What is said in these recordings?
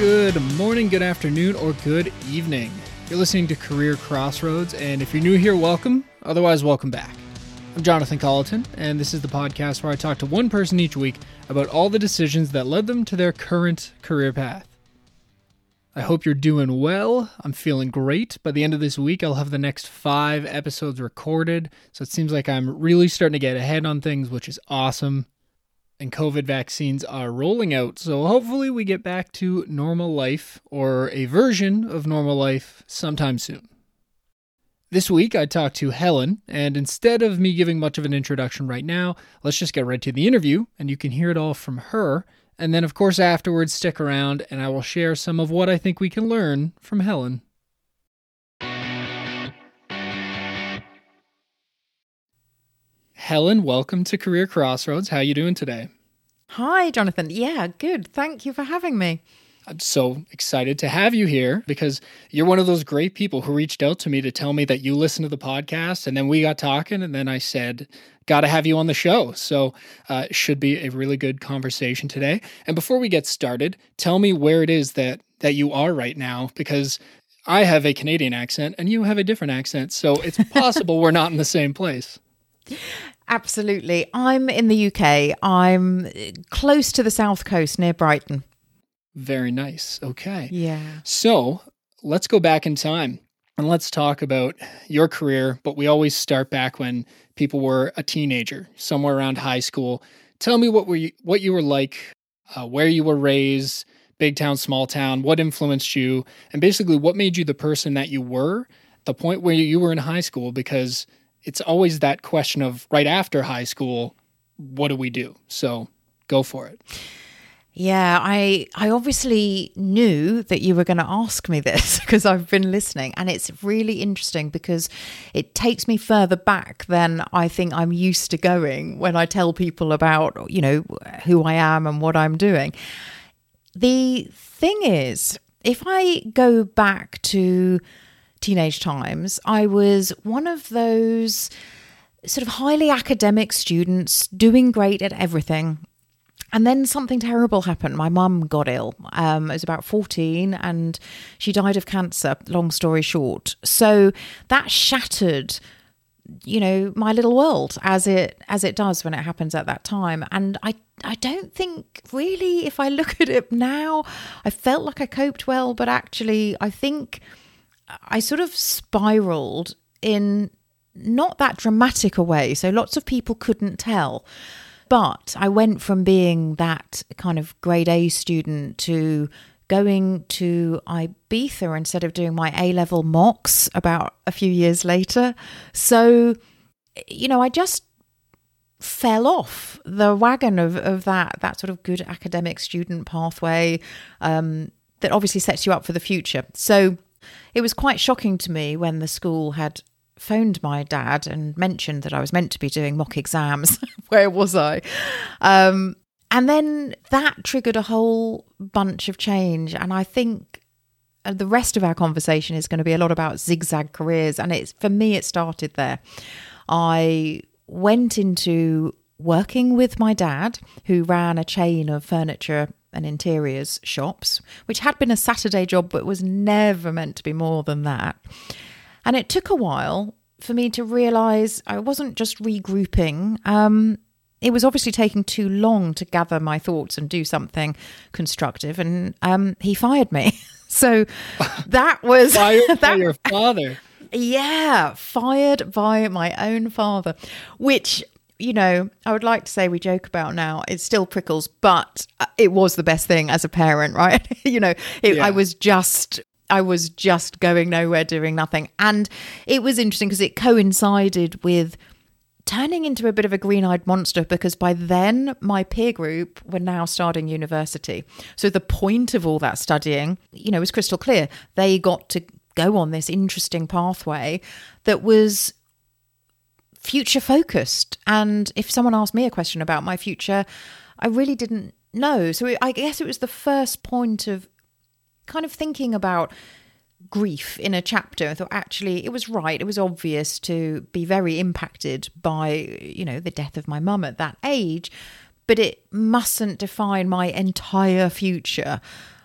Good morning, good afternoon, or good evening. You're listening to Career Crossroads, and if you're new here, welcome. Otherwise, welcome back. I'm Jonathan Colleton, and this is the podcast where I talk to one person each week about all the decisions that led them to their current career path. I hope you're doing well. I'm feeling great. By the end of this week, I'll have the next 5 episodes recorded, so it seems like I'm really starting to get ahead on things, which is awesome. And COVID vaccines are rolling out, so hopefully we get back to normal life, or a version of normal life, sometime soon. This week I talked to Helen, and instead of me giving much of an introduction right now, let's just get right to the interview, and you can hear it all from her. And then of course afterwards, stick around, and I will share some of what I think we can learn from Helen. Helen, welcome to Career Crossroads. How are you doing today? Hi, Jonathan. Yeah, good. Thank you for having me. I'm so excited to have you here because you're one of those great people who reached out to me to tell me that you listen to the podcast, and then we got talking, and then I said, got to have you on the show. So it should be a really good conversation today. And before we get started, tell me where it is that you are right now, because I have a Canadian accent and you have a different accent, so it's possible we're not in the same place. Absolutely. I'm in the UK. I'm close to the south coast near Brighton. Very nice. Okay. Yeah. So let's go back in time and let's talk about your career, but we always start back when people were a teenager, somewhere around high school. Tell me what you were like, where you were raised, big town, small town, what influenced you, and basically what made you the person that you were at the point where you were in high school, because it's always that question of right after high school, what do we do? So go for it. Yeah, I obviously knew that you were going to ask me this because I've been listening, and it's really interesting because it takes me further back than I think I'm used to going when I tell people about, you know, who I am and what I'm doing. The thing is, if I go back to teenage times, I was one of those sort of highly academic students doing great at everything. And then something terrible happened. My mum got ill. I was about 14 and she died of cancer, long story short. So that shattered, you know, my little world as it does when it happens at that time. And I don't think really, if I look at it now, I felt like I coped well, but actually I think I sort of spiraled in not that dramatic a way. So lots of people couldn't tell. But I went from being that kind of grade A student to going to Ibiza instead of doing my A-level mocks about a few years later. So, you know, I just fell off the wagon of that sort of good academic student pathway that obviously sets you up for the future. So it was quite shocking to me when the school had phoned my dad and mentioned that I was meant to be doing mock exams. Where was I? And then that triggered a whole bunch of change. And I think the rest of our conversation is going to be a lot about zigzag careers. And for me, it started there. I went into working with my dad, who ran a chain of furniture and interiors shops, which had been a Saturday job, but was never meant to be more than that. And it took a while for me to realise I wasn't just regrouping. It was obviously taking too long to gather my thoughts and do something constructive. And he fired me. So that was... Fired by your father? Yeah, fired by my own father, which... You know, I would like to say we joke about now, it still prickles, but it was the best thing as a parent, right? You know, I was just going nowhere, doing nothing. And it was interesting because it coincided with turning into a bit of a green-eyed monster, because by then my peer group were now starting university. So the point of all that studying, you know, was crystal clear. They got to go on this interesting pathway that was future focused. And if someone asked me a question about my future, I really didn't know. So I guess it was the first point of kind of thinking about grief in a chapter. I thought actually it was right. It was obvious to be very impacted by, you know, the death of my mum at that age, but it mustn't define my entire future.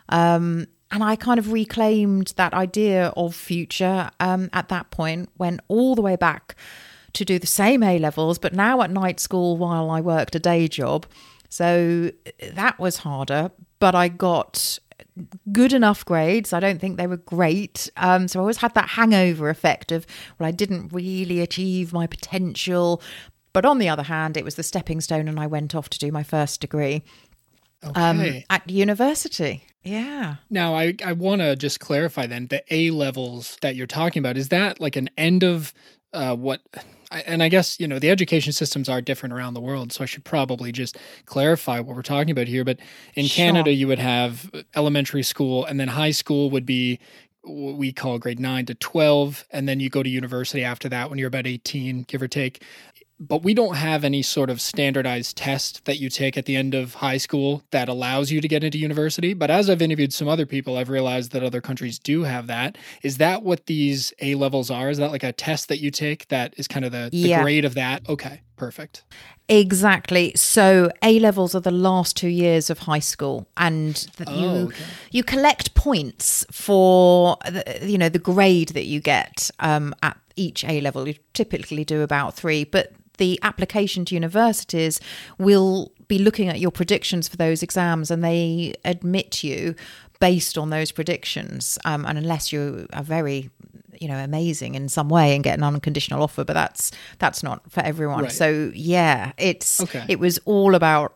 And I kind of reclaimed that idea of future at that point, went all the way back to do the same A-levels, but now at night school while I worked a day job. So that was harder, but I got good enough grades. I don't think they were great. So I always had that hangover effect of, well, I didn't really achieve my potential. But on the other hand, it was the stepping stone and I went off to do my first degree at university. Yeah. Now, I want to just clarify then, the A-levels that you're talking about, is that like an end of what... And I guess, the education systems are different around the world, so I should probably just clarify what we're talking about here. But in Canada, you would have elementary school, and then high school would be what we call grade 9 to 12, and then you go to university after that when you're about 18, give or take. But we don't have any sort of standardized test that you take at the end of high school that allows you to get into university. But as I've interviewed some other people, I've realized that other countries do have that. Is that what these A-levels are? Is that like a test that you take that is kind of the grade of that? Okay, perfect. Exactly. So A-levels are the last 2 years of high school, and you collect points for the grade that you get at each A-level. You typically do about 3, but the application to universities will be looking at your predictions for those exams, and they admit you based on those predictions. And unless you are very, amazing in some way and get an unconditional offer, but that's not for everyone. Right. So it was all about,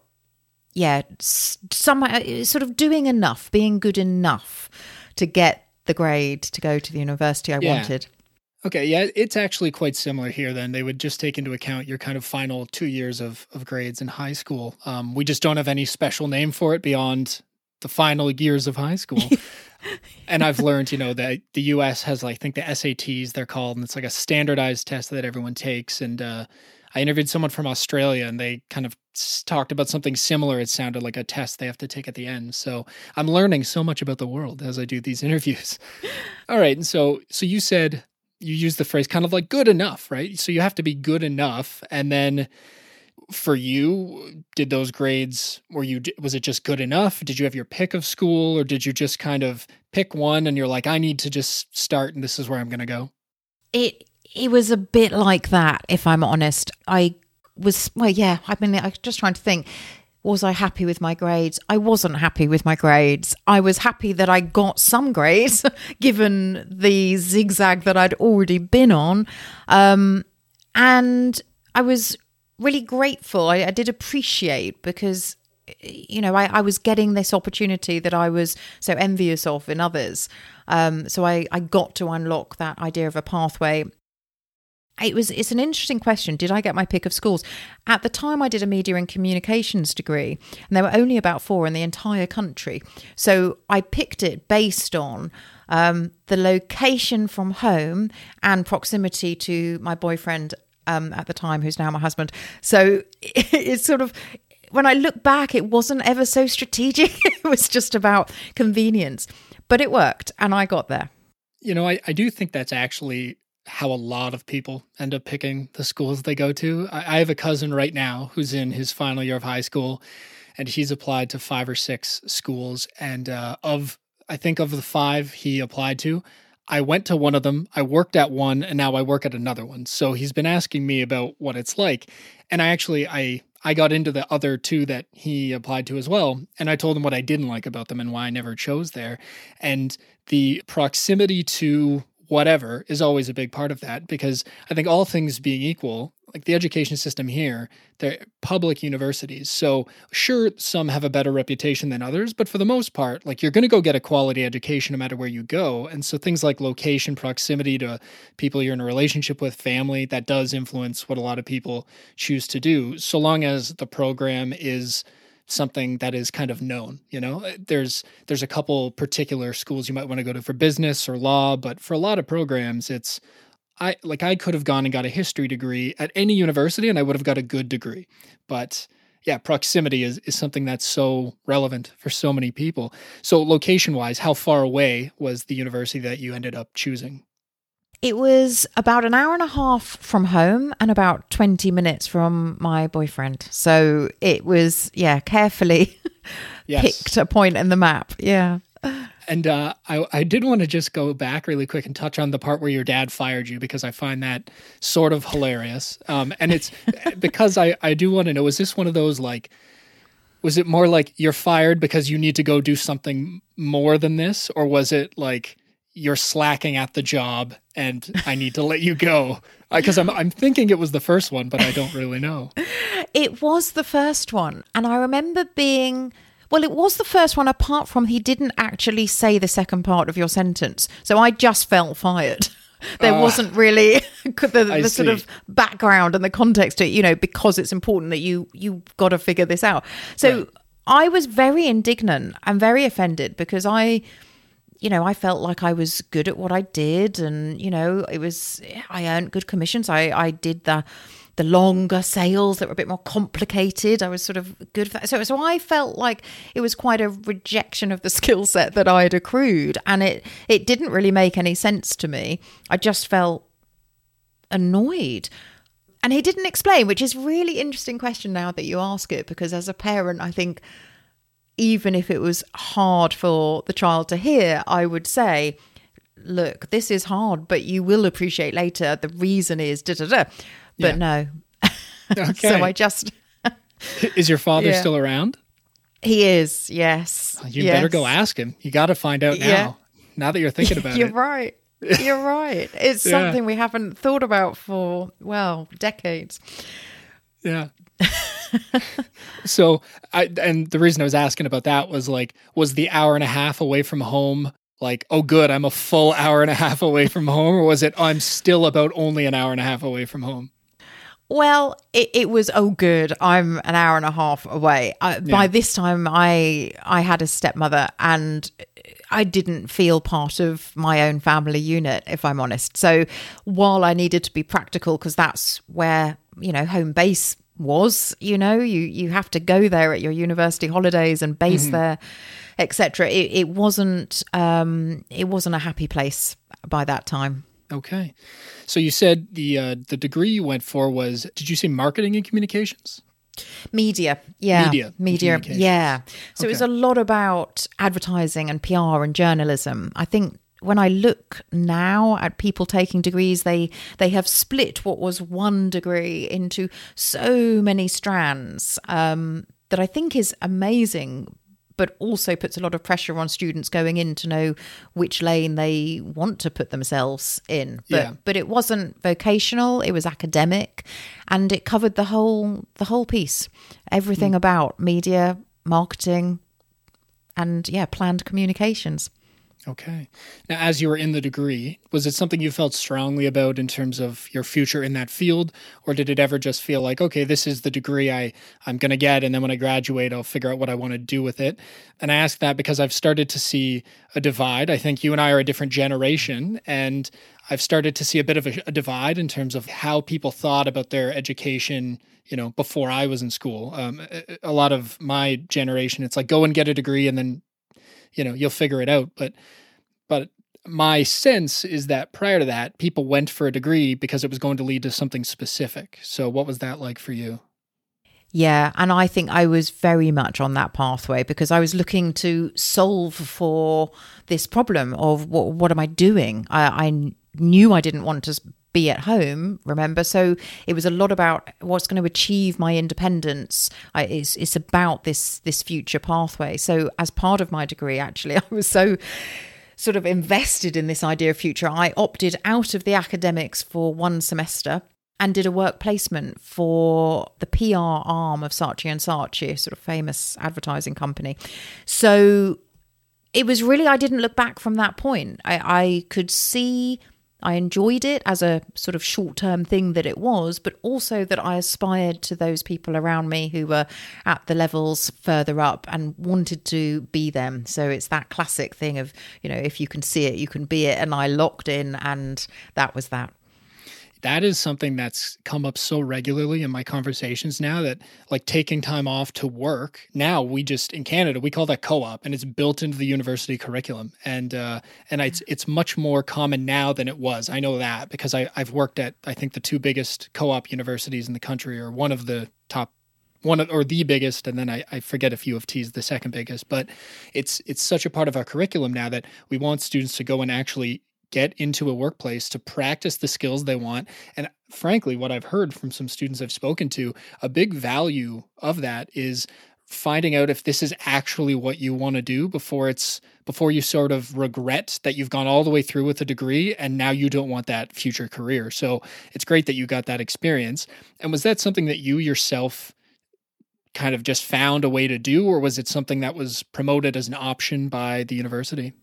somehow sort of doing enough, being good enough to get the grade to go to the university I wanted. Okay, yeah, it's actually quite similar here then. They would just take into account your kind of final 2 years of grades in high school. We just don't have any special name for it beyond the final years of high school. And I've learned, that the U.S. has, I think the SATs they're called, and it's like a standardized test that everyone takes. And I interviewed someone from Australia, and they kind of talked about something similar. It sounded like a test they have to take at the end. So I'm learning so much about the world as I do these interviews. All right, and so you said... You use the phrase kind of like good enough, right? So you have to be good enough. And then for you, did those grades, was it just good enough? Did you have your pick of school, or did you just kind of pick one and you're like, I need to just start and this is where I'm going to go? It was a bit like that, if I'm honest. I'm just trying to think. Was I happy with my grades? I wasn't happy with my grades. I was happy that I got some grades, given the zigzag that I'd already been on. And I was really grateful. I did appreciate, because, I was getting this opportunity that I was so envious of in others. So I got to unlock that idea of a pathway. It's an interesting question. Did I get my pick of schools? At the time, I did a media and communications degree, and there were only about 4 in the entire country. So I picked it based on the location from home and proximity to my boyfriend at the time, who's now my husband. So it's sort of, when I look back, it wasn't ever so strategic. It was just about convenience. But it worked, and I got there. I do think that's actually how a lot of people end up picking the schools they go to. I have a cousin right now who's in his final year of high school, and he's applied to 5 or 6 schools. And of the 5 he applied to, I went to one of them, I worked at one, and now I work at another one. So he's been asking me about what it's like. And I got into the other 2 that he applied to as well. And I told him what I didn't like about them and why I never chose there. And the proximity to whatever is always a big part of that, because I think all things being equal, like the education system here, they're public universities. So sure, some have a better reputation than others, but for the most part, like you're going to go get a quality education no matter where you go. And so things like location, proximity to people you're in a relationship with, family, that does influence what a lot of people choose to do, so long as the program is something that is kind of known. There's a couple particular schools you might want to go to for business or law, but for a lot of programs, I could have gone and got a history degree at any university and I would have got a good degree. But yeah, proximity is something that's so relevant for so many people. So location wise, how far away was the university that you ended up choosing? It was about an hour and a half from home and about 20 minutes from my boyfriend. So it was, carefully picked a point in the map. Yeah. And I did want to just go back really quick and touch on the part where your dad fired you, because I find that sort of hilarious. And it's because I do want to know, is this one of those, like, was it more like you're fired because you need to go do something more than this? Or was it like you're slacking at the job and I need to let you go? Because I'm thinking it was the first one, but I don't really know. It was the first one. And I remember being... Well, it was the first one, apart from he didn't actually say the second part of your sentence. So I just felt fired. There wasn't really the sort of background and the context to it, because it's important that you got to figure this out. So right. I was very indignant and very offended because I felt like I was good at what I did, and, I earned good commissions. I did the longer sales that were a bit more complicated. I was sort of good for that. So I felt like it was quite a rejection of the skill set that I had accrued. And it didn't really make any sense to me. I just felt annoyed. And he didn't explain, which is a really interesting question now that you ask it, because as a parent, I think even if it was hard for the child to hear, I would say, look, this is hard, but you will appreciate later. The reason is da-da-da. But no. Okay. So I just... Is your father still around? He is, yes. You better go ask him. You got to find out now. Now that you're thinking about You're right. You're right. It's something we haven't thought about for, decades. Yeah. So, and the reason I was asking about that was was the hour and a half away from home like, oh, good, I'm a full hour and a half away from home? Or was it, I'm still about only an hour and a half away from home? Well, it was, oh, good, I'm an hour and a half away. By this time, I had a stepmother and I didn't feel part of my own family unit, if I'm honest. So while I needed to be practical, because that's where, home base was, you have to go there at your university holidays and base there, etc. It wasn't a happy place by that time. Okay. So you said the degree you went for was, did you say marketing and communications? Media. Yeah. Media. Yeah. So It was a lot about advertising and PR and journalism. I think when I look now at people taking degrees, they have split what was one degree into so many strands that I think is amazing, but also puts a lot of pressure on students going in to know which lane they want to put themselves in. But it wasn't vocational, it was academic, and it covered the whole piece. Everything about media, marketing, and planned communications. Okay. Now, as you were in the degree, was it something you felt strongly about in terms of your future in that field? Or did it ever just feel like, okay, this is the degree I'm going to get, and then when I graduate, I'll figure out what I want to do with it? And I ask that because I've started to see a divide. I think you and I are a different generation, and I've started to see a bit of a divide in terms of how people thought about their education, before I was in school. A lot of my generation, it's like, go and get a degree and then you'll figure it out. But my sense is that prior to that, people went for a degree because it was going to lead to something specific. So what was that like for you? Yeah, and I think I was very much on that pathway because I was looking to solve for this problem of what am I doing? I knew I didn't want to be at home, remember? So it was a lot about what's going to achieve my independence. It's about this future pathway. So as part of my degree, actually, I was so sort of invested in this idea of future. I opted out of the academics for one semester and did a work placement for the PR arm of Saatchi & Saatchi, a sort of famous advertising company. So it was really, I didn't look back from that point. I could see I enjoyed it as a sort of short-term thing that it was, but also that I aspired to those people around me who were at the levels further up and wanted to be them. So it's that classic thing of, if you can see it, you can be it. And I locked in, and that was that. That is something that's come up so regularly in my conversations now, that like taking time off to work. Now in Canada, we call that co-op, and it's built into the university curriculum. And it's much more common now than it was. I know that because I've worked at, I think, the two biggest co-op universities in the country, or one of the top or the biggest, and then I forget if U of T is the second biggest, but it's such a part of our curriculum now that we want students to go and actually get into a workplace to practice the skills they want. And frankly, what I've heard from some students I've spoken to, a big value of that is finding out if this is actually what you want to do before you sort of regret that you've gone all the way through with a degree and now you don't want that future career. So it's great that you got that experience. And was that something that you yourself kind of just found a way to do, or was it something that was promoted as an option by the university?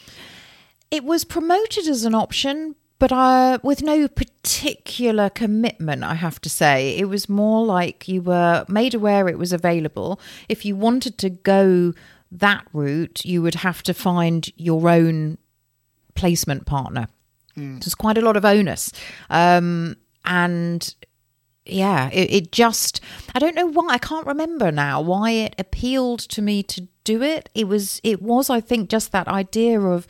It was promoted as an option, but with no particular commitment, I have to say. It was more like you were made aware it was available. If you wanted to go that route, you would have to find your own placement partner. There's quite a lot of onus. And yeah, it just, I don't know why, I can't remember now why it appealed to me to do it. It was, I think, just that idea of,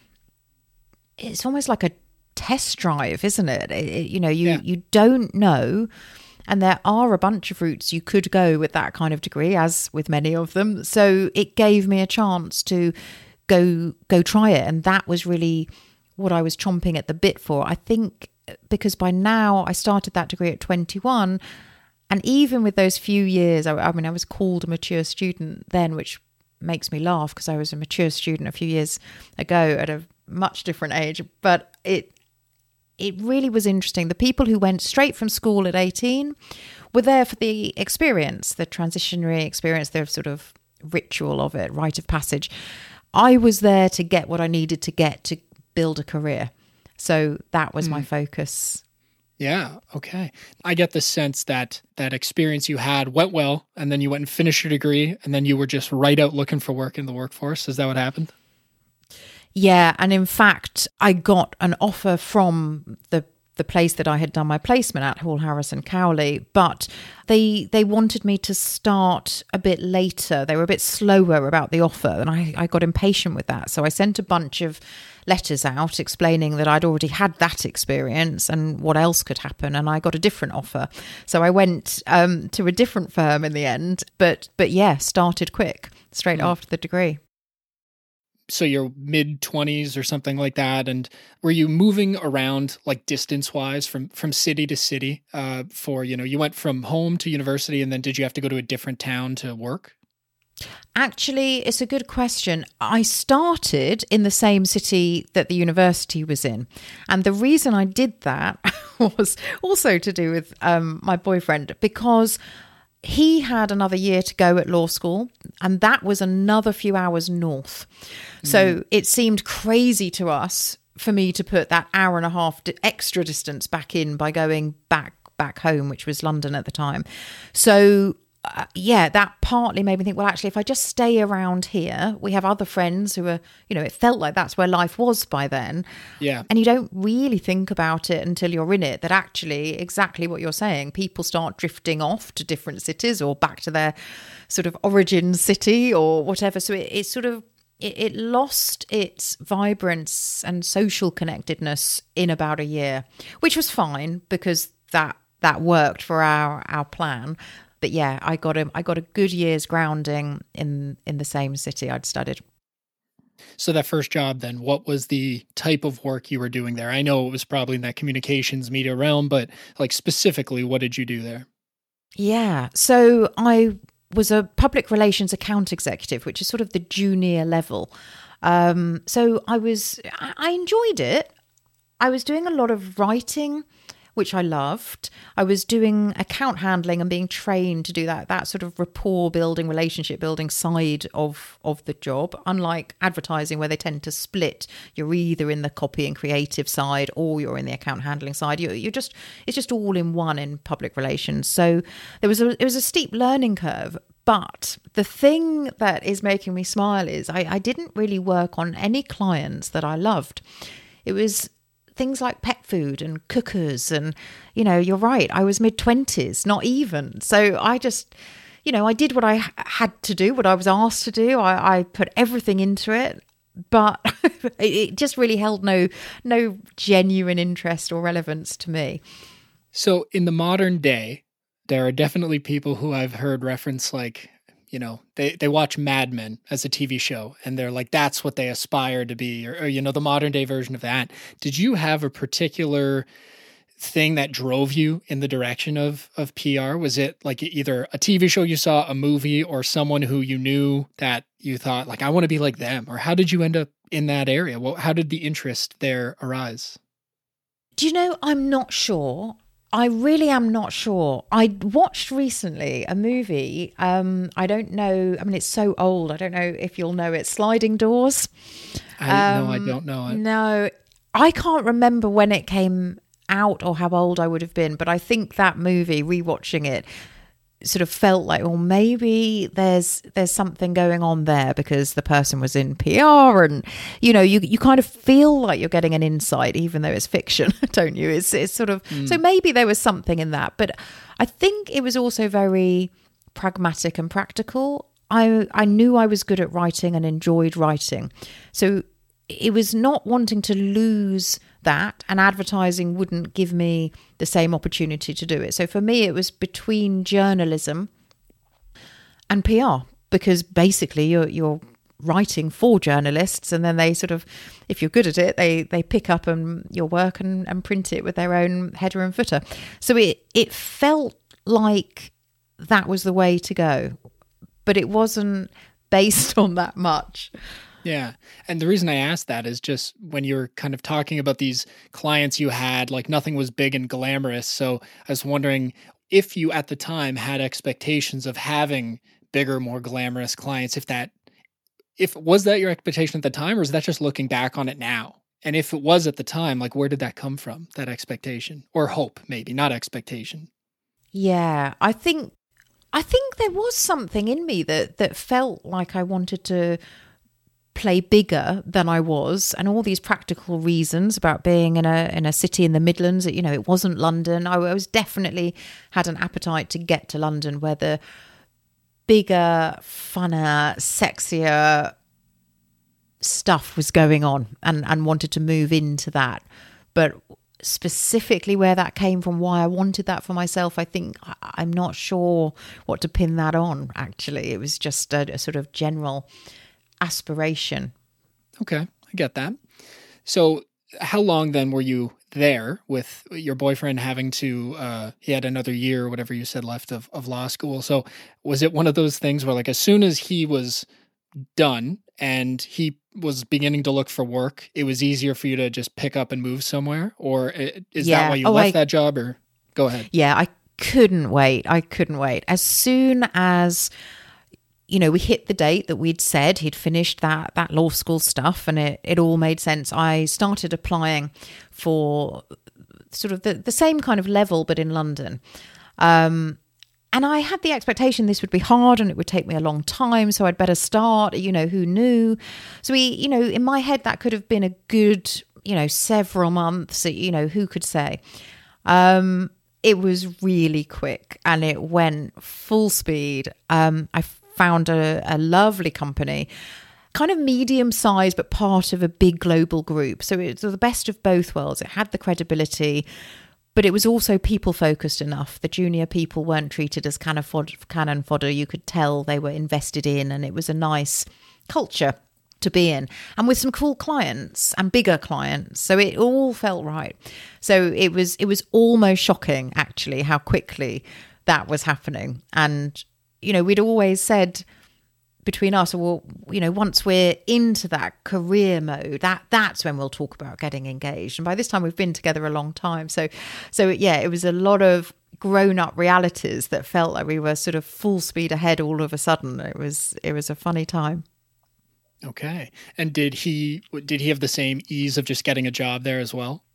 it's almost like a test drive, isn't it? You don't know. And there are a bunch of routes you could go with that kind of degree, as with many of them. So it gave me a chance to go try it. And that was really what I was chomping at the bit for. I think because by now I started that degree at 21. And even with those few years, I mean, I was called a mature student then, which makes me laugh because I was a mature student a few years ago at a much different age. But it really was interesting. The people who went straight from school at 18 were there for the experience, the transitionary experience, the sort of ritual of it, rite of passage. I was there to get what I needed to get to build a career. So that was my focus. Yeah. Okay. I get the sense that experience you had went well, and then you went and finished your degree, and then you were just right out looking for work in the workforce. Is that what happened? Yeah, and in fact, I got an offer from the place that I had done my placement at, Hall Harrison Cowley, but they wanted me to start a bit later. They were a bit slower about the offer, and I got impatient with that. So I sent a bunch of letters out explaining that I'd already had that experience and what else could happen, and I got a different offer. So I went to a different firm in the end, but yeah, started quick, straight after the degree. So you're mid-20s or something like that. And were you moving around like distance-wise from city to city you went from home to university, and then did you have to go to a different town to work? Actually, it's a good question. I started in the same city that the university was in. And the reason I did that was also to do with my boyfriend, because he had another year to go at law school, and that was another few hours north. So it seemed crazy to us for me to put that hour and a half extra distance back in by going back home, which was London at the time. So that partly made me think, well, actually, if I just stay around here, we have other friends who are, it felt like that's where life was by then. Yeah. And you don't really think about it until you're in it, that actually exactly what you're saying, people start drifting off to different cities or back to their sort of origin city or whatever. So it sort of, it lost its vibrance and social connectedness in about a year, which was fine because that worked for our plan. But yeah, I got a good year's grounding in the same city I'd studied. So that first job then, what was the type of work you were doing there? I know it was probably in that communications media realm, but like specifically, what did you do there? Yeah, so I was a public relations account executive, which is sort of the junior level. So I enjoyed it. I was doing a lot of writing, which I loved. I was doing account handling and being trained to do that sort of rapport building, relationship building side of the job. Unlike advertising, where they tend to split, you're either in the copy and creative side or you're in the account handling side. It's just all in one in public relations. So it was a steep learning curve. But the thing that is making me smile is I didn't really work on any clients that I loved. It was things like pet food and cookers and, you're right, I was mid-20s, not even. So I just, I did what I had to do, what I was asked to do. I put everything into it, but it just really held no genuine interest or relevance to me. So in the modern day, There are definitely people who I've heard reference like, they watch Mad Men as a TV show and they're like, that's what they aspire to be, or the modern day version of that. Did you have a particular thing that drove you in the direction of PR? Was it like either a TV show you saw, a movie, or someone who you knew that you thought like, I want to be like them? Or how did you end up in that area? Well, how did the interest there arise? Do you know, I'm not sure. I really am not sure. I watched recently a movie. I don't know. I mean, it's so old. I don't know if you'll know it. Sliding Doors. No, I don't know it. No, I can't remember when it came out or how old I would have been, but I think that movie, rewatching it, sort of felt like, well, maybe there's something going on there because the person was in PR, and you kind of feel like you're getting an insight even though it's fiction, don't you? It's sort of so maybe there was something in that, but I think it was also very pragmatic and practical. I knew I was good at writing and enjoyed writing, so it was not wanting to lose that, and advertising wouldn't give me the same opportunity to do it. So for me, it was between journalism and PR, because basically you're writing for journalists, and then they sort of, if you're good at it, they pick up your work and print it with their own header and footer. So it felt like that was the way to go, but it wasn't based on that much. Yeah. And the reason I asked that is just when you're kind of talking about these clients you had, like nothing was big and glamorous. So I was wondering if you at the time had expectations of having bigger, more glamorous clients, was that your expectation at the time, or is that just looking back on it now? And if it was at the time, like where did that come from, that expectation? Or hope, maybe, not expectation. Yeah, I think there was something in me that felt like I wanted to play bigger than I was, and all these practical reasons about being in a city in the Midlands. It wasn't London. I was definitely had an appetite to get to London, where the bigger, funner, sexier stuff was going on, and wanted to move into that. But specifically where that came from, why I wanted that for myself, I think I'm not sure what to pin that on, actually. It was just a sort of general aspiration. Okay, I get that. So how long then were you there with your boyfriend having to, he had another year or whatever you said left of law school. So was it one of those things where like as soon as he was done and he was beginning to look for work, it was easier for you to just pick up and move somewhere? Or is that why you left that job? Or go ahead. Yeah, I couldn't wait. As soon as we hit the date that we'd said, he'd finished that law school stuff, and it all made sense. I started applying for sort of the same kind of level, but in London. And I had the expectation this would be hard and it would take me a long time, so I'd better start, who knew? So in my head, that could have been a good, several months, who could say? It was really quick and it went full speed. I found a lovely company, kind of medium sized, but part of a big global group. So it was the best of both worlds. It had the credibility, but it was also people focused enough. The junior people weren't treated as cannon fodder. You could tell they were invested in, and it was a nice culture to be in, and with some cool clients and bigger clients. So it all felt right. So it was almost shocking, actually, how quickly that was happening. And we'd always said between us, well, once we're into that career mode, that's when we'll talk about getting engaged. And by this time, we've been together a long time. So yeah, it was a lot of grown-up realities that felt like we were sort of full speed ahead all of a sudden. It was a funny time. Okay. And did he have the same ease of just getting a job there as well?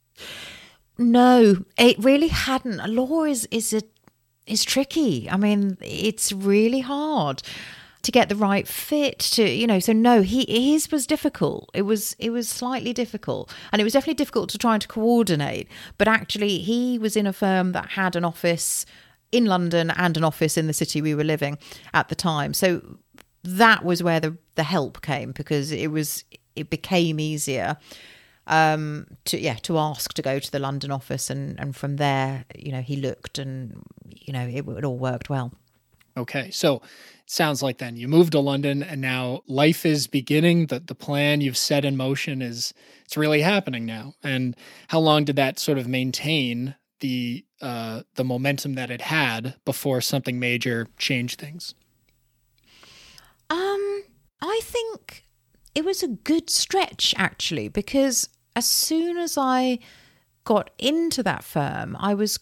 No, it really hadn't. Law is tricky. I mean, it's really hard to get the right fit so no, his was difficult. It was slightly difficult, and it was definitely difficult to try and to coordinate. But actually, he was in a firm that had an office in London and an office in the city we were living at the time. So that was where the help came, because it became easier. to ask to go to the London office, and from there, he looked, and it all worked well. Okay, so it sounds like then you moved to London, and now life is beginning. The plan you've set in motion it's really happening now. And how long did that sort of maintain the momentum that it had before something major changed things? I think it was a good stretch, actually, because as soon as I got into that firm, I was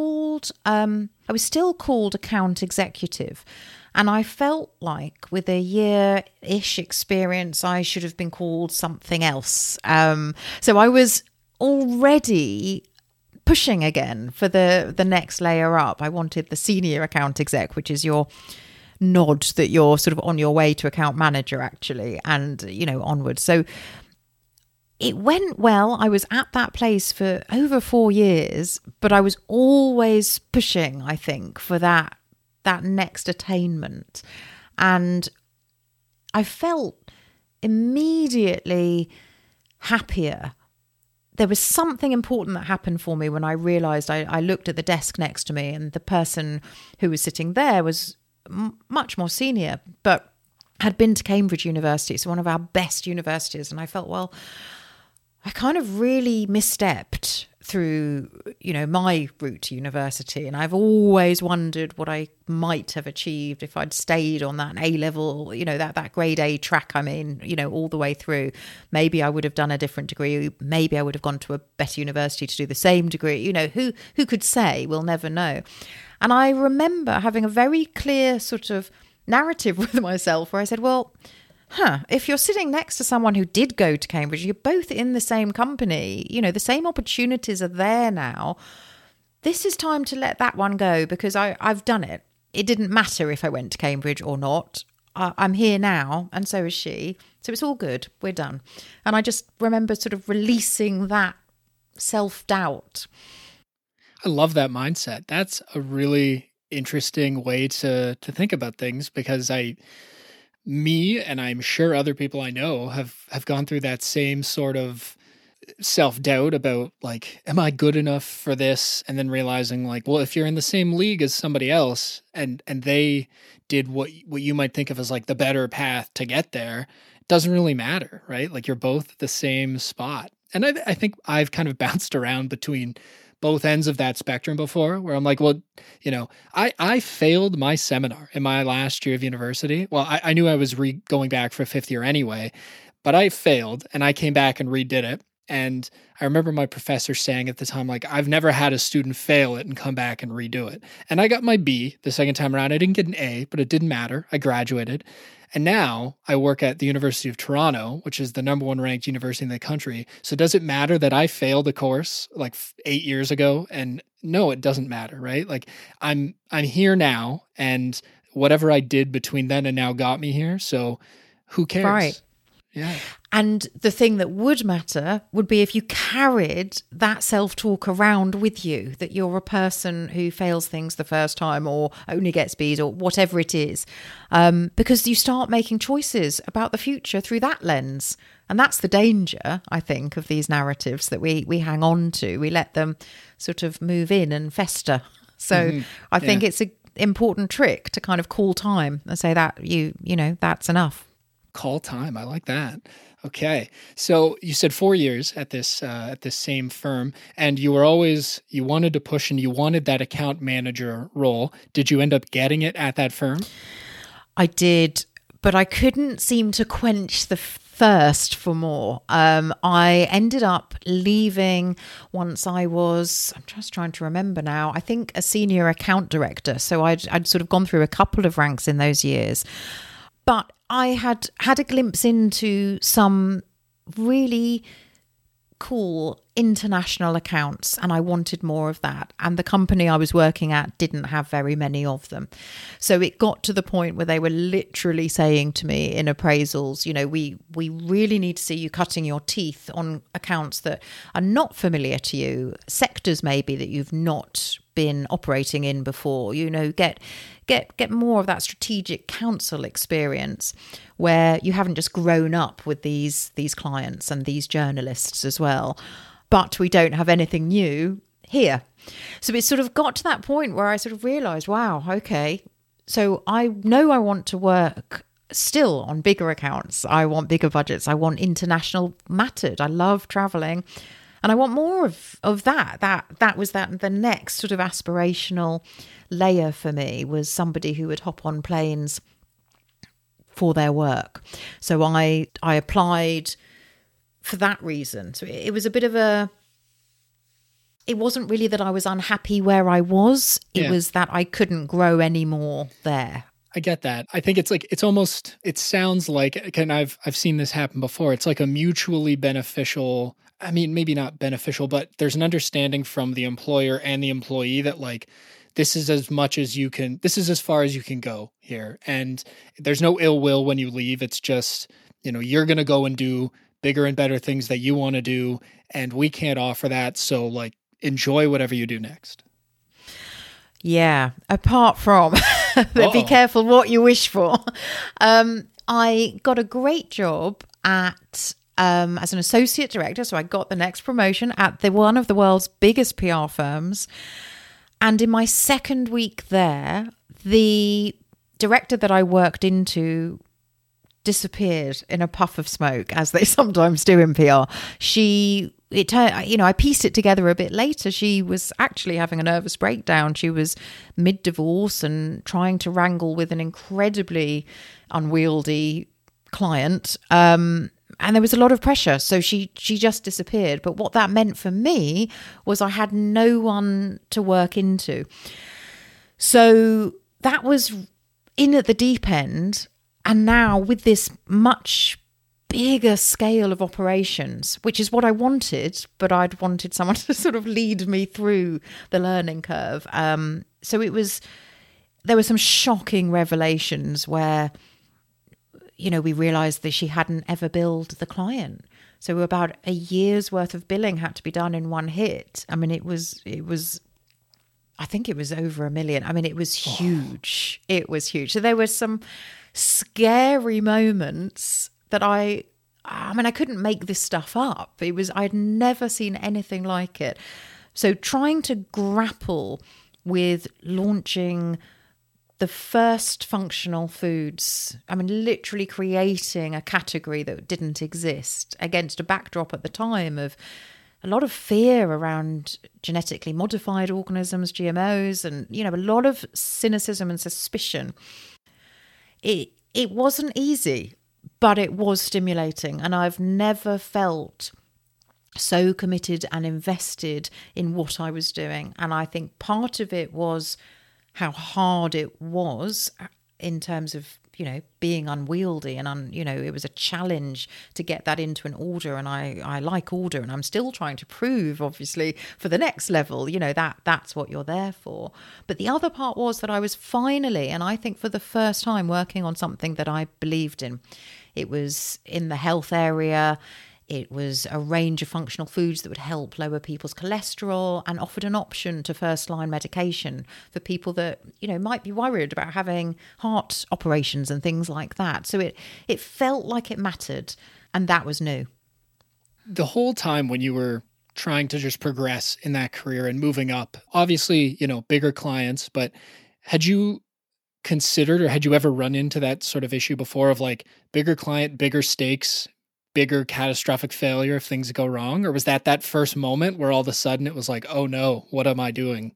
still called account executive. And I felt like with a year-ish experience, I should have been called something else. So I was already pushing again for the next layer up. I wanted the senior account exec, which is your nod that you're sort of on your way to account manager, actually, and, onwards. So it went well. I was at that place for over 4 years, but I was always pushing, I think, for that next attainment. And I felt immediately happier. There was something important that happened for me when I realised I looked at the desk next to me, and the person who was sitting there was much more senior, but had been to Cambridge University, so one of our best universities. And I felt, well, I kind of really misstepped through, my route to university. And I've always wondered what I might have achieved if I'd stayed on that A-level, that grade A track I'm in, all the way through. Maybe I would have done a different degree. Maybe I would have gone to a better university to do the same degree. Who could say? We'll never know. And I remember having a very clear sort of narrative with myself where I said, well, if you're sitting next to someone who did go to Cambridge, you're both in the same company, the same opportunities are there now. This is time to let that one go, because I've done it. It didn't matter if I went to Cambridge or not. I'm here now, and so is she. So it's all good. We're done. And I just remember sort of releasing that self-doubt. I love that mindset. That's a really interesting way to think about things, because me, and I'm sure other people I know have gone through that same sort of self-doubt about, like, am I good enough for this? And then realizing, like, well, if you're in the same league as somebody else and they did what you might think of as like the better path to get there, it doesn't really matter, right? Like, you're both at the same spot. And I think I've kind of bounced around between both ends of that spectrum before, where I'm like, well, I failed my seminar in my last year of university. Well, I knew I was going back for fifth year anyway, but I failed, and I came back and redid it. And I remember my professor saying at the time, like, I've never had a student fail it and come back and redo it. And I got my B the second time around. I didn't get an A, but it didn't matter. I graduated. And now I work at the University of Toronto, which is the #1 ranked university in the country. So does it matter that I failed a course like 8 years ago? And no, it doesn't matter, right? Like, I'm here now, and whatever I did between then and now got me here. So who cares? Right. Yeah. And the thing that would matter would be if you carried that self-talk around with you, that you're a person who fails things the first time or only gets B's or whatever it is, because you start making choices about the future through that lens. And that's the danger, I think, of these narratives that we hang on to. We let them sort of move in and fester. So I think it's an important trick to kind of call time and say that, that's enough. Call time. I like that. Okay. So you said 4 years at this same firm, and you wanted to push, and you wanted that account manager role. Did you end up getting it at that firm? I did, but I couldn't seem to quench the thirst for more. I ended up leaving once I was, I'm just trying to remember now, I think a senior account director. So I'd sort of gone through a couple of ranks in those years. But I had a glimpse into some really cool international accounts, and I wanted more of that. And the company I was working at didn't have very many of them. So it got to the point where they were literally saying to me in appraisals, we really need to see you cutting your teeth on accounts that are not familiar to you, sectors maybe that you've not been operating in before. Get more of that strategic counsel experience where you haven't just grown up with these clients and these journalists as well, but we don't have anything new here. So it sort of got to that point where I sort of realized, wow, okay, so I know I want to work still on bigger accounts. I want bigger budgets. I want international mattered. I love traveling. And I want more of that. That was the next sort of aspirational layer for me, was somebody who would hop on planes for their work. So I applied for that reason. So it was a bit of it wasn't really that I was unhappy where I was. It was that I couldn't grow anymore there. I get that. I think it sounds like, and I've seen this happen before. It's like a mutually beneficial, I mean, maybe not beneficial, but there's an understanding from the employer and the employee that like, this is as far as you can go here. And there's no ill will when you leave. It's just, you're going to go and do bigger and better things that you want to do. And we can't offer that. So like, enjoy whatever you do next. Yeah. Apart from, be careful what you wish for. I got a great job as an associate director. So I got the next promotion at one of the world's biggest PR firms. And in my second week there, the director that I worked into disappeared in a puff of smoke, as they sometimes do in PR. I pieced it together a bit later. She was actually having a nervous breakdown. She was mid-divorce and trying to wrangle with an incredibly unwieldy client. And there was a lot of pressure. So she just disappeared. But what that meant for me was I had no one to work into. So that was in at the deep end. And now with this much bigger scale of operations, which is what I wanted, but I'd wanted someone to sort of lead me through the learning curve. So there were some shocking revelations where, we realized that she hadn't ever billed the client. So about a year's worth of billing had to be done in one hit. I mean, it was, I think it was over $1 million. I mean, it was huge. It was huge. So there were some scary moments that I couldn't make this stuff up. I'd never seen anything like it. So trying to grapple with launching the first functional foods, literally creating a category that didn't exist against a backdrop at the time of a lot of fear around genetically modified organisms, GMOs, and, a lot of cynicism and suspicion. It wasn't easy, but it was stimulating. And I've never felt so committed and invested in what I was doing. And I think part of it was how hard it was in terms of, being unwieldy and, it was a challenge to get that into an order. And I like order, and I'm still trying to prove, obviously, for the next level, that's what you're there for. But the other part was that I was finally, and I think for the first time, working on something that I believed in. It was in the health area. It was a range of functional foods that would help lower people's cholesterol and offered an option to first-line medication for people that, might be worried about having heart operations and things like that. So it felt like it mattered, and that was new. The whole time when you were trying to just progress in that career and moving up, obviously, bigger clients, but had you considered or had you ever run into that sort of issue before of like bigger client, bigger stakes, bigger catastrophic failure if things go wrong? Or was that first moment where all of a sudden it was like, oh no, what am I doing?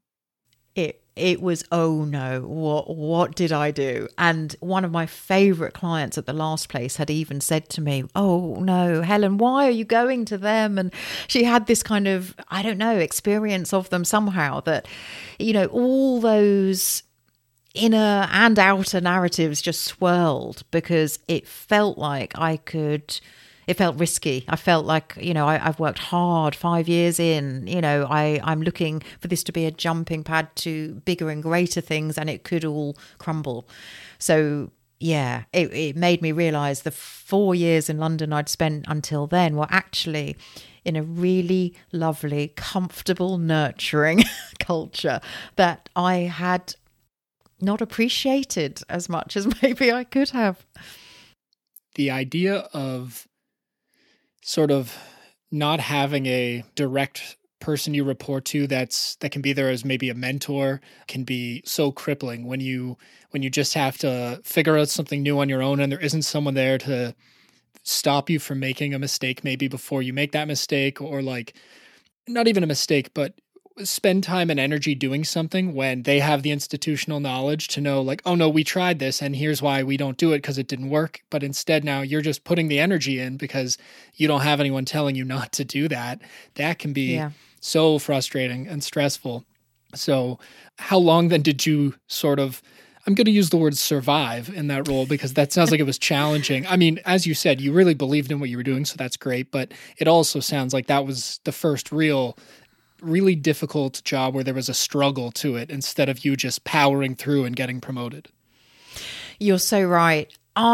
It was, oh no, what did I do? And one of my favorite clients at the last place had even said to me, oh no, Helen, why are you going to them? And she had this kind of, I don't know, experience of them somehow that, all those inner and outer narratives just swirled because it felt like it felt risky. I felt like, I've worked hard 5 years in, I'm looking for this to be a jumping pad to bigger and greater things, and it could all crumble. So yeah, it made me realize the 4 years in London I'd spent until then were actually in a really lovely, comfortable, nurturing culture that I had not appreciated as much as maybe I could have. The idea of sort of not having a direct person you report to that can be there as maybe a mentor can be so crippling when you just have to figure out something new on your own and there isn't someone there to stop you from making a mistake maybe before you make that mistake, or like not even a mistake, but spend time and energy doing something when they have the institutional knowledge to know like, oh no, we tried this and here's why we don't do it because it didn't work. But instead now you're just putting the energy in because you don't have anyone telling you not to do that. That can be so frustrating and stressful. So how long then did you sort of, I'm going to use the word survive in that role because that sounds like it was challenging. I mean, as you said, you really believed in what you were doing, so that's great. But it also sounds like that was the first really difficult job where there was a struggle to it instead of you just powering through and getting promoted. You're so right.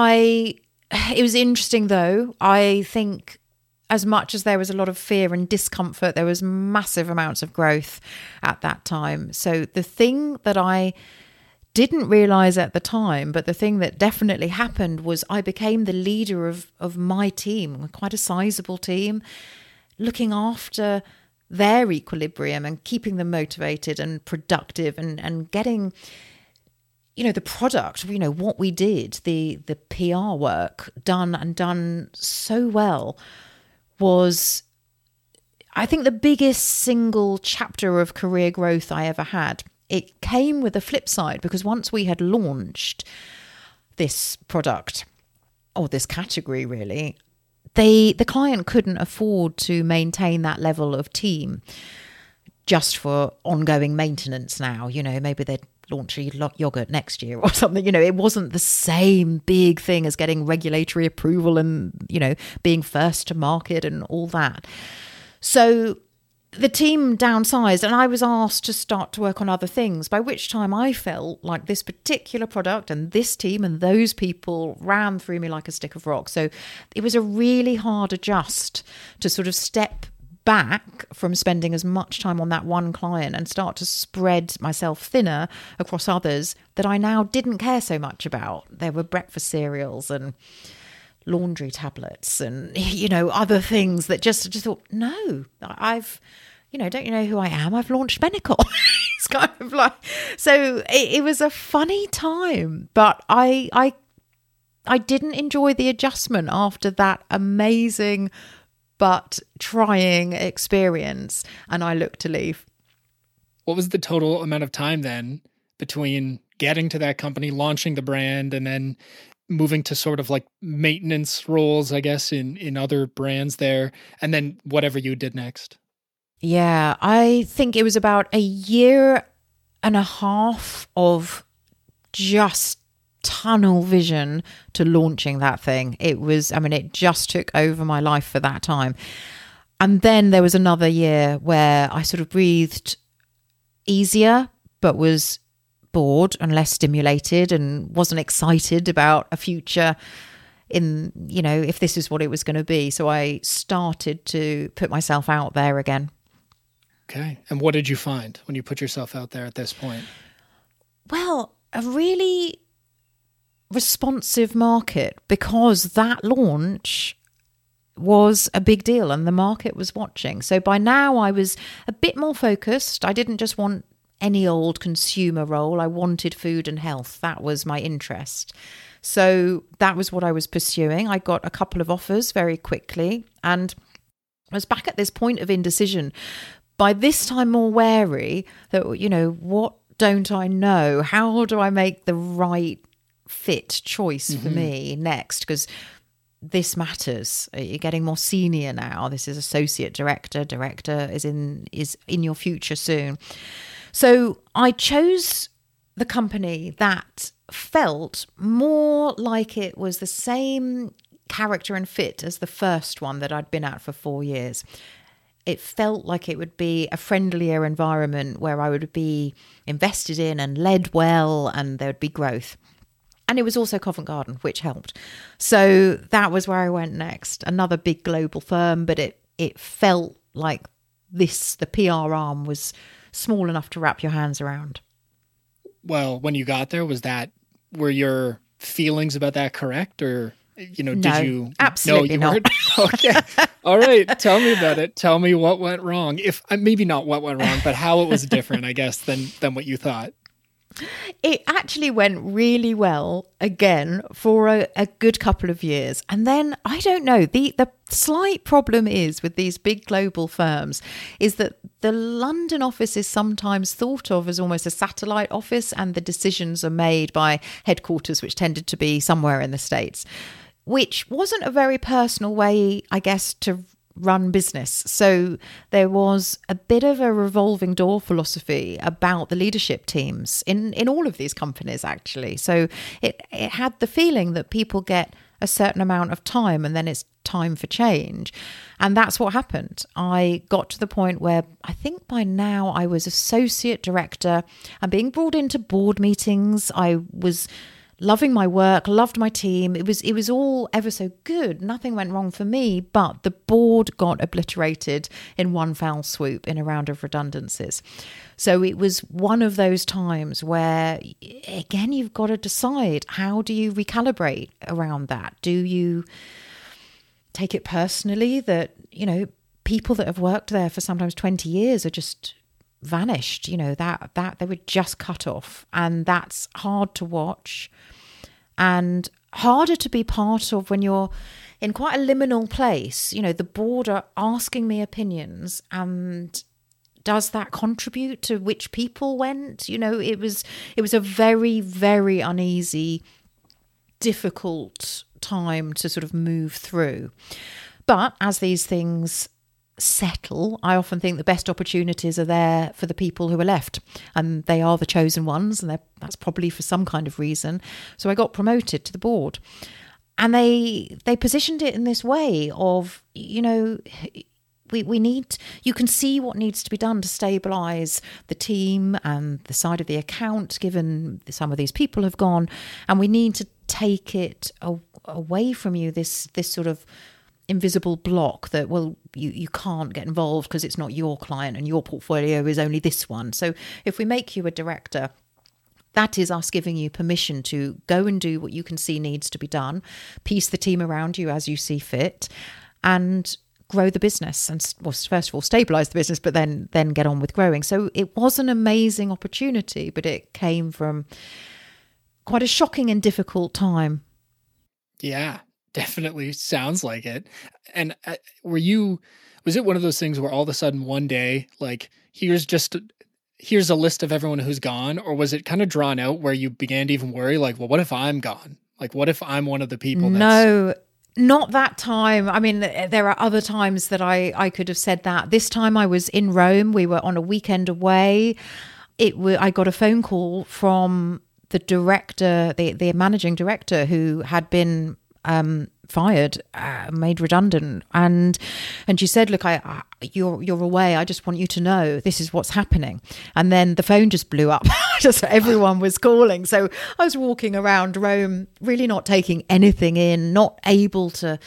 It was interesting though. I think as much as there was a lot of fear and discomfort, there was massive amounts of growth at that time. So the thing that I didn't realize at the time, but the thing that definitely happened was I became the leader of my team, quite a sizable team, looking after their equilibrium and keeping them motivated and productive and getting, the product, what we did, the PR work done so well was, I think, the biggest single chapter of career growth I ever had. It came with a flip side because once we had launched this product or this category really, the client couldn't afford to maintain that level of team just for ongoing maintenance now. Maybe they'd launch a yogurt next year or something. It wasn't the same big thing as getting regulatory approval and, being first to market and all that. So the team downsized and I was asked to start to work on other things, by which time I felt like this particular product and this team and those people ran through me like a stick of rock. So it was a really hard adjust to sort of step back from spending as much time on that one client and start to spread myself thinner across others that I now didn't care so much about. There were breakfast cereals and laundry tablets and, other things that just thought, no, don't you know who I am? I've launched Benecol. It's kind of like, so it was a funny time, but I didn't enjoy the adjustment after that amazing but trying experience, and I looked to leave. What was the total amount of time then between getting to that company, launching the brand, and then moving to sort of like maintenance roles, I guess, in other brands there, and then whatever you did next? Yeah, I think it was about a year and a half of just tunnel vision to launching that thing. It just took over my life for that time. And then there was another year where I sort of breathed easier, but was bored and less stimulated and wasn't excited about a future in, if this is what it was going to be. So I started to put myself out there again. Okay. And what did you find when you put yourself out there at this point? Well, a really responsive market, because that launch was a big deal and the market was watching. So by now I was a bit more focused. I didn't just want any old consumer role. I wanted food and health. That was my interest. So that was what I was pursuing. I got a couple of offers very quickly and I was back at this point of indecision. By this time more wary that, what don't I know? How do I make the right fit choice for me next? Because this matters. You're getting more senior now. This is associate director. Director is in your future soon. So I chose the company that felt more like it was the same character and fit as the first one that I'd been at for 4 years. It felt like it would be a friendlier environment where I would be invested in and led well, and there would be growth. And it was also Covent Garden, which helped. So that was where I went next. Another big global firm, but it it felt like the PR arm was small enough to wrap your hands around. Well, when you got there, were your feelings about that correct? Or, No, did you? absolutely no, you not. weren't? Okay. All right. Tell me about it. Tell me what went wrong. If maybe not what went wrong, but how it was different, I guess, than what you thought. It actually went really well again for a good couple of years. And then, I don't know, the slight problem is with these big global firms is that the London office is sometimes thought of as almost a satellite office, and the decisions are made by headquarters, which tended to be somewhere in the States, which wasn't a very personal way, I guess, to run business. So there was a bit of a revolving door philosophy about the leadership teams in all of these companies, actually. So it had the feeling that people get a certain amount of time and then it's time for change. And that's what happened. I got to the point where I think by now I was associate director and being brought into board meetings. I was loving my work, loved my team. It was all ever so good. Nothing went wrong for me, but the board got obliterated in one foul swoop in a round of redundancies. So it was one of those times where, again, you've got to decide, how do you recalibrate around that? Do you take it personally that, people that have worked there for sometimes 20 years are just vanished, that they were just cut off, and that's hard to watch and harder to be part of when you're in quite a liminal place. The board are asking me opinions, and does that contribute to which people went? It was a very, very uneasy, difficult time to sort of move through. But as these things settle, I often think the best opportunities are there for the people who are left, and they are the chosen ones, and that's probably for some kind of reason. So I got promoted to the board, and they positioned it in this way of, we need, you can see what needs to be done to stabilize the team and the side of the account, given some of these people have gone, and we need to take it away from you, this sort of invisible block that, well, you can't get involved because it's not your client and your portfolio is only this one. So if we make you a director, that is us giving you permission to go and do what you can see needs to be done, piece the team around you as you see fit, and grow the business. And, well, first of all, stabilize the business, but then get on with growing. So it was an amazing opportunity, but it came from quite a shocking and difficult time. Yeah. Definitely sounds like it. And was it one of those things where all of a sudden one day, like, here's a list of everyone who's gone? Or was it kind of drawn out where you began to even worry, like, well, what if I'm gone? Like, what if I'm one of the people that's... No, not that time. I mean, there are other times that I could have said that. This time I was in Rome. We were on a weekend away. I got a phone call from the director, the managing director, who had been fired, made redundant, and she said, "Look, you're away. I just want you to know this is what's happening." And then the phone just blew up. Just everyone was calling. So I was walking around Rome, really not taking anything in, not able to,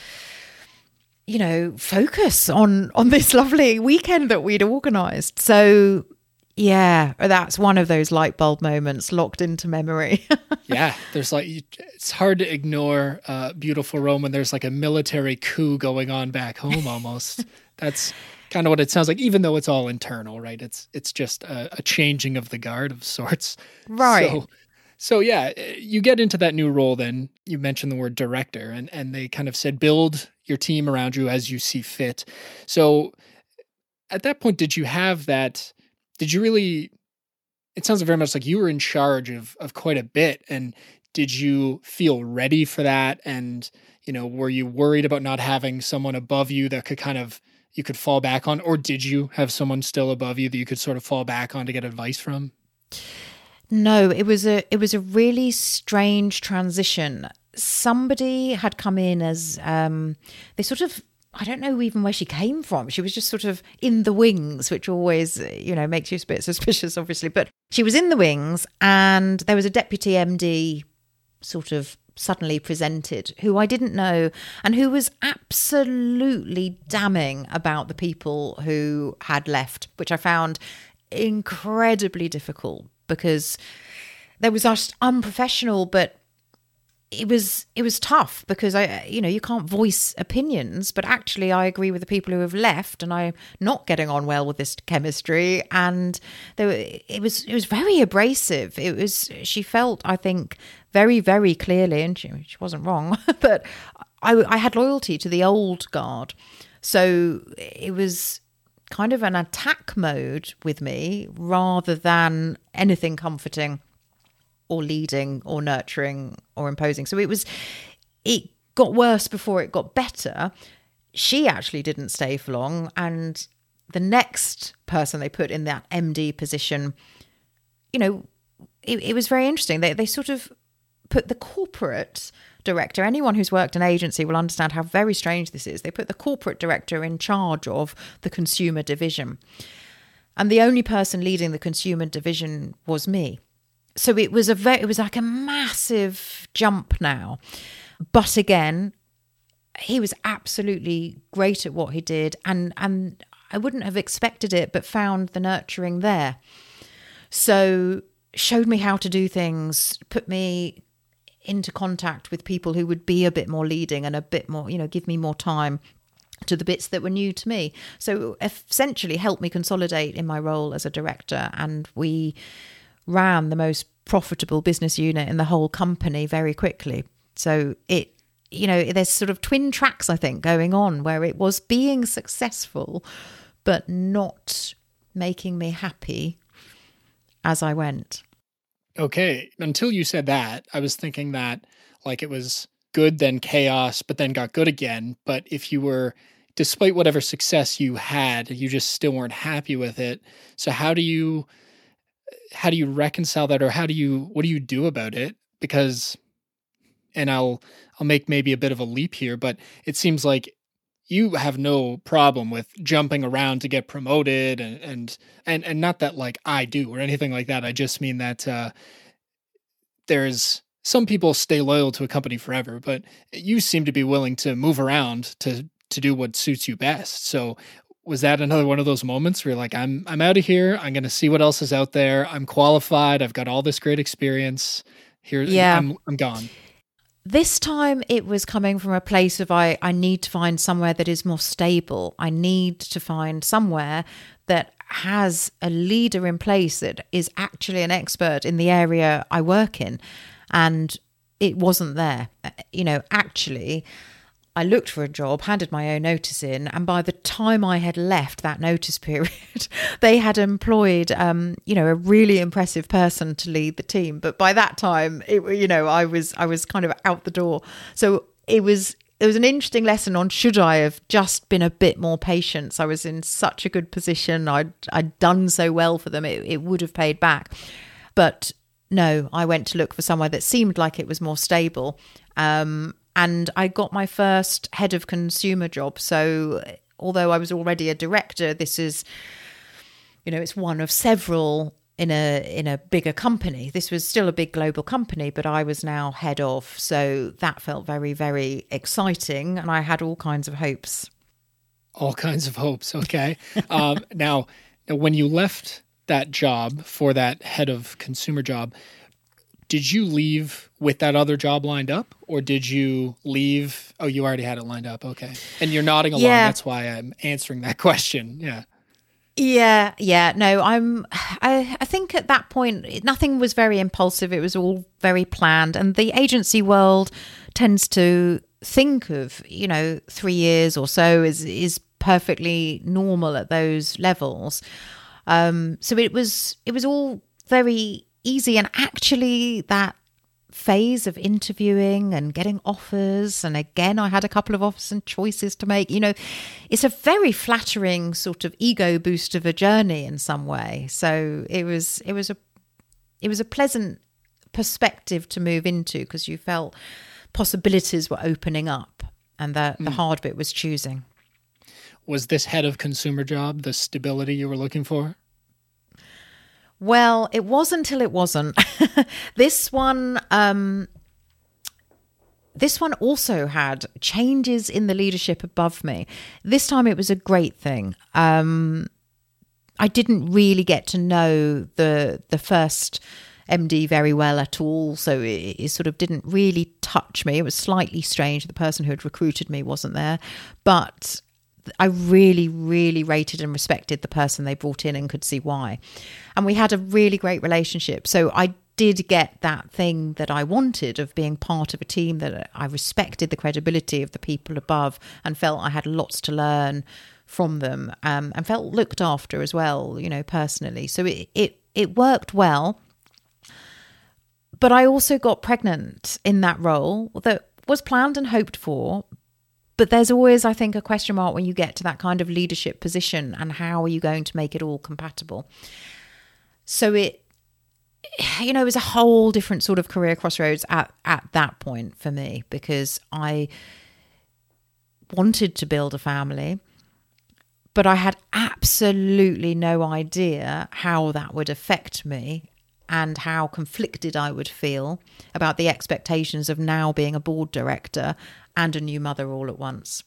focus on this lovely weekend that we'd organised. So yeah, that's one of those light bulb moments locked into memory. Yeah, there's it's hard to ignore beautiful Rome when there's like a military coup going on back home almost. That's kind of what it sounds like, even though it's all internal, right? It's just a changing of the guard of sorts. Right. So yeah, you get into that new role then. You mentioned the word director, and they kind of said, build your team around you as you see fit. So at that point, did you have that... Did you really, it sounds very much like you were in charge of quite a bit. And did you feel ready for that? And, were you worried about not having someone above you that you could fall back on? Or did you have someone still above you that you could sort of fall back on to get advice from? No, it was a really strange transition. Somebody had come in as, they sort of, I don't know even where she came from. She was just sort of in the wings, which always, makes you a bit suspicious, obviously. But she was in the wings, and there was a deputy MD sort of suddenly presented, who I didn't know, and who was absolutely damning about the people who had left, which I found incredibly difficult because there was just unprofessional, but it was tough because you can't voice opinions, but actually I agree with the people who have left, and I'm not getting on well with this chemistry. And it was very abrasive. She felt, I think, very, very clearly, and she wasn't wrong, but I had loyalty to the old guard. So it was kind of an attack mode with me rather than anything comforting or leading or nurturing or imposing. So it got worse before it got better. She actually didn't stay for long. And the next person they put in that MD position, it was very interesting. They sort of put the corporate director, anyone who's worked in agency will understand how very strange this is. They put the corporate director in charge of the consumer division. And the only person leading the consumer division was me. So it was like a massive jump now. But again, he was absolutely great at what he did. And I wouldn't have expected it, but found the nurturing there. So showed me how to do things, put me into contact with people who would be a bit more leading and a bit more, give me more time to the bits that were new to me. So essentially helped me consolidate in my role as a director. And we ran the most profitable business unit in the whole company very quickly. So there's sort of twin tracks, I think, going on where it was being successful, but not making me happy as I went. Okay. Until you said that, I was thinking that like it was good, then chaos, but then got good again. But if you were, despite whatever success you had, you just still weren't happy with it. So how do you reconcile that, or what do you do about it? Because, and I'll make maybe a bit of a leap here, but it seems like you have no problem with jumping around to get promoted and not that like I do or anything like that. I just mean that there's some people stay loyal to a company forever, but you seem to be willing to move around to do what suits you best. So was that another one of those moments where you're like, I'm out of here. I'm going to see what else is out there. I'm qualified. I've got all this great experience here. Yeah. I'm gone. This time it was coming from a place of I need to find somewhere that is more stable. I need to find somewhere that has a leader in place that is actually an expert in the area I work in. And it wasn't there. Actually, I looked for a job, handed my own notice in, and by the time I had left that notice period, they had employed, a really impressive person to lead the team. But by that time, I was kind of out the door. So it was an interesting lesson on should I have just been a bit more patient. I was in such a good position. I'd done so well for them. It would have paid back. But no, I went to look for somewhere that seemed like it was more stable. And I got my first head of consumer job. So although I was already a director, this is, it's one of several in a bigger company. This was still a big global company, but I was now head of. So that felt very, very exciting. And I had all kinds of hopes. All kinds of hopes. Okay. Now, when you left that job for that head of consumer job, did you leave with that other job lined up, or did you leave? Oh, you already had it lined up. Okay. And you're nodding along. Yeah. That's why I'm answering that question. Yeah. Yeah. No, I think at that point, nothing was very impulsive. It was all very planned. And the agency world tends to think of, 3 years or so is perfectly normal at those levels. So it was all very easy. And actually that phase of interviewing and getting offers, and again I had a couple of offers and choices to make, it's a very flattering sort of ego boost of a journey in some way. So it was a pleasant perspective to move into, because you felt possibilities were opening up, and the hard bit was choosing. Was this head of consumer job the stability you were looking for? Well, it was until it wasn't. This one, this one also had changes in the leadership above me. This time it was a great thing. I didn't really get to know the first MD very well at all, so it sort of didn't really touch me. It was slightly strange. The person who had recruited me wasn't there, but I really, really rated and respected the person they brought in and could see why. And we had a really great relationship. So I did get that thing that I wanted of being part of a team, that I respected the credibility of the people above and felt I had lots to learn from them, and felt looked after as well, personally. So it worked well. But I also got pregnant in that role that was planned and hoped for. But there's always, I think, a question mark when you get to that kind of leadership position, and how are you going to make it all compatible? So it was a whole different sort of career crossroads at that point for me, because I wanted to build a family, but I had absolutely no idea how that would affect me and how conflicted I would feel about the expectations of now being a board director and a new mother all at once.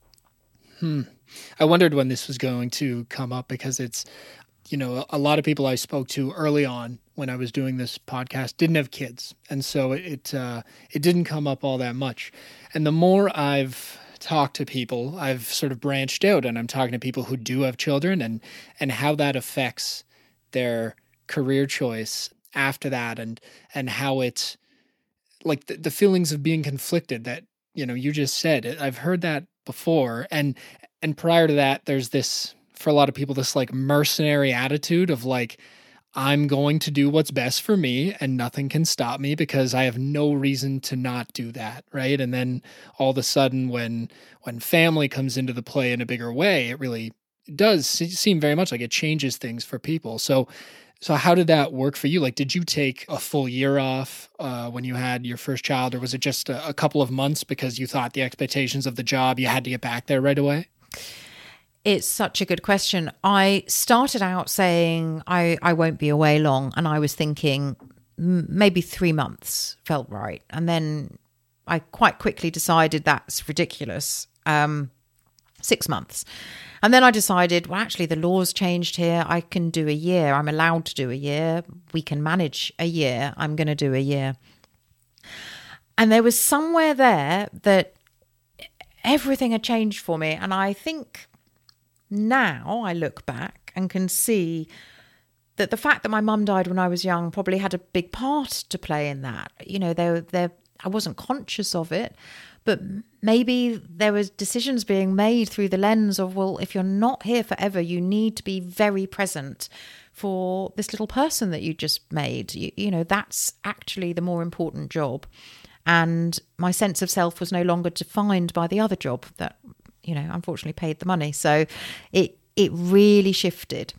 I wondered when this was going to come up, because it's, a lot of people I spoke to early on when I was doing this podcast didn't have kids. And so it didn't come up all that much. And the more I've talked to people, I've sort of branched out, and I'm talking to people who do have children, and how that affects their career choice after that, and how it's like the feelings of being conflicted that, you just said. I've heard that before. And prior to that, there's this, for a lot of people, this like mercenary attitude of like, I'm going to do what's best for me and nothing can stop me because I have no reason to not do that, right? And then all of a sudden when family comes into the play in a bigger way, it really does seem very much like it changes things for people. So how did that work for you? Like, did you take a full year off when you had your first child, or was it just a couple of months because you thought the expectations of the job, you had to get back there right away? It's such a good question. I started out saying I won't be away long, and I was thinking maybe 3 months felt right. And then I quite quickly decided that's ridiculous. 6 months. And then I decided, well, actually, the law's changed here. I can do a year. I'm allowed to do a year. We can manage a year. I'm going to do a year. And there was somewhere there that everything had changed for me. And I think now I look back and can see that the fact that my mum died when I was young probably had a big part to play in that. I wasn't conscious of it, but maybe there was decisions being made through the lens of, well, if you're not here forever, you need to be very present for this little person that you just made. That's actually the more important job. And my sense of self was no longer defined by the other job that, unfortunately paid the money. So it really shifted.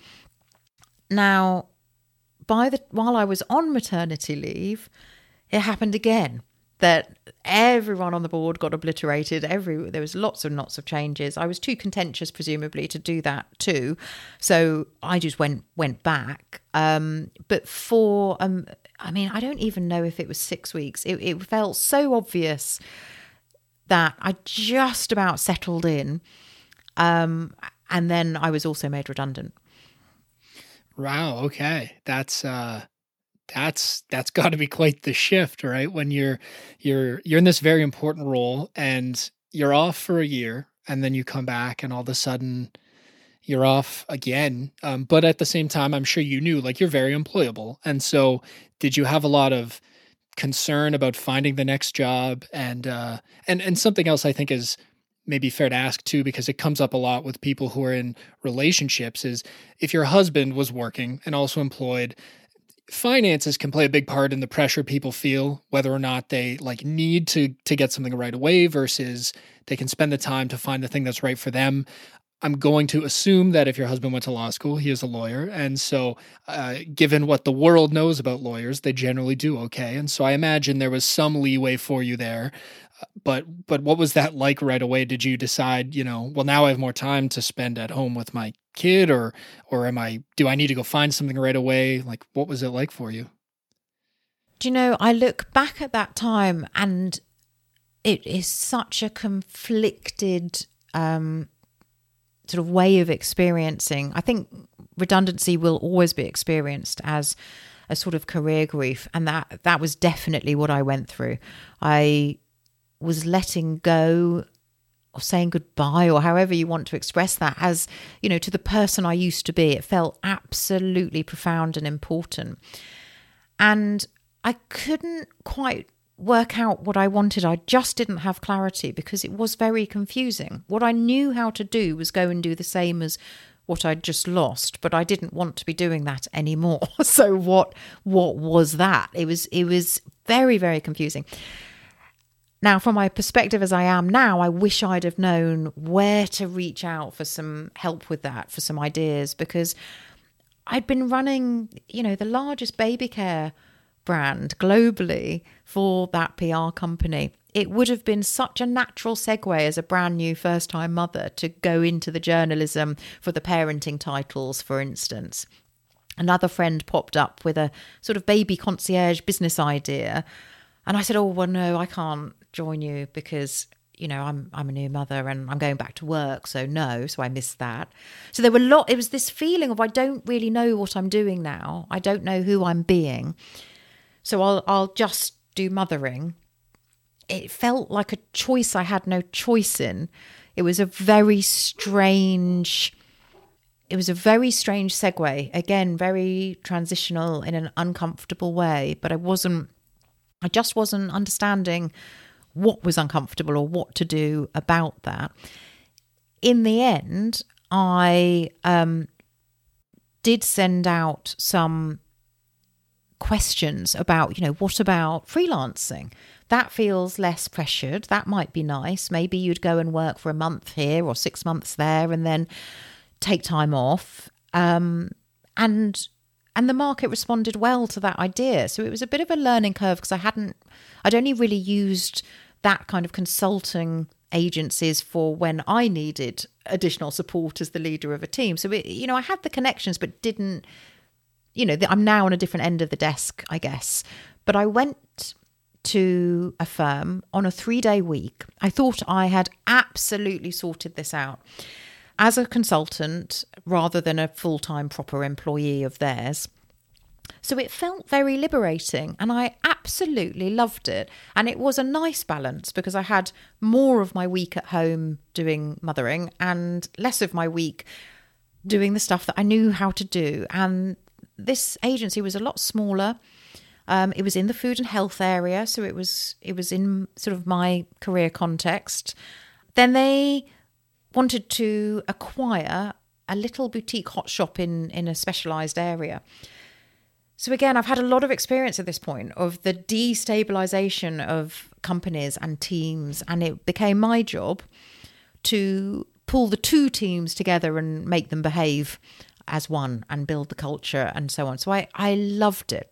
Now, while I was on maternity leave, it happened again. That everyone on the board got obliterated. There was lots and lots of changes. I was too contentious, presumably, to do that too. So I just went back. But for, I don't even know if it was 6 weeks. It felt so obvious that I just about settled in. And then I was also made redundant. Wow. Okay. That's got to be quite the shift, right? When you're in this very important role and you're off for a year, and then you come back and all of a sudden you're off again. But at the same time, I'm sure you knew, like, you're very employable. And so did you have a lot of concern about finding the next job? And something else I think is maybe fair to ask too, because it comes up a lot with people who are in relationships, is if your husband was working and also employed, finances can play a big part in the pressure people feel, whether or not they like need to get something right away versus they can spend the time to find the thing that's right for them. I'm going to assume that if your husband went to law school, he is a lawyer. And so given what the world knows about lawyers, they generally do okay. And so I imagine there was some leeway for you there. But what was that like right away? Did you decide, well, now I have more time to spend at home with my kid, or do I need to go find something right away? Like, what was it like for you? Do you know, I look back at that time and it is such a conflicted sort of way of experiencing. I think redundancy will always be experienced as a sort of career grief, and that was definitely what I went through. I was letting go or saying goodbye, or however you want to express that, as, you know, to the person I used to be. It felt absolutely profound and important. And I couldn't quite work out what I wanted. I just didn't have clarity because it was very confusing. What I knew how to do was go and do the same as what I'd just lost, but I didn't want to be doing that anymore. So what was that? It was very, very confusing. Now, from my perspective as I am now, I wish I'd have known where to reach out for some help with that, for some ideas, because I'd been running, you know, the largest baby care brand globally for that PR company. It would have been such a natural segue as a brand new first-time mother to go into the journalism for the parenting titles, for instance. Another friend popped up with a sort of baby concierge business idea. And I said, oh, well, no, I can't join you because, you know, I'm a new mother and I'm going back to work. So no, so I missed that. So it was this feeling of, I don't really know what I'm doing now. I don't know who I'm being. So I'll just do mothering. It felt like a choice I had no choice in. It was a very strange segue. Again, very transitional in an uncomfortable way, but I just wasn't understanding what was uncomfortable or what to do about that. In the end, I did send out some questions about, you know, what about freelancing? That feels less pressured. That might be nice. Maybe you'd go and work for a month here or 6 months there and then take time off. And the market responded well to that idea. So it was a bit of a learning curve because I'd only really used that kind of consulting agencies for when I needed additional support as the leader of a team. So, I had the connections, but didn't, I'm now on a different end of the desk, I guess. But I went to a firm on a 3-day week. I thought I had absolutely sorted this out as a consultant rather than a full-time proper employee of theirs. So it felt very liberating and I absolutely loved it. And it was a nice balance because I had more of my week at home doing mothering and less of my week doing the stuff that I knew how to do. And this agency was a lot smaller. It was in the food and health area, so it was in sort of my career context. Then they wanted to acquire a little boutique hot shop in a specialised area. So again, I've had a lot of experience at this point of the destabilisation of companies and teams, and it became my job to pull the two teams together and make them behave as one and build the culture and so on. So I loved it.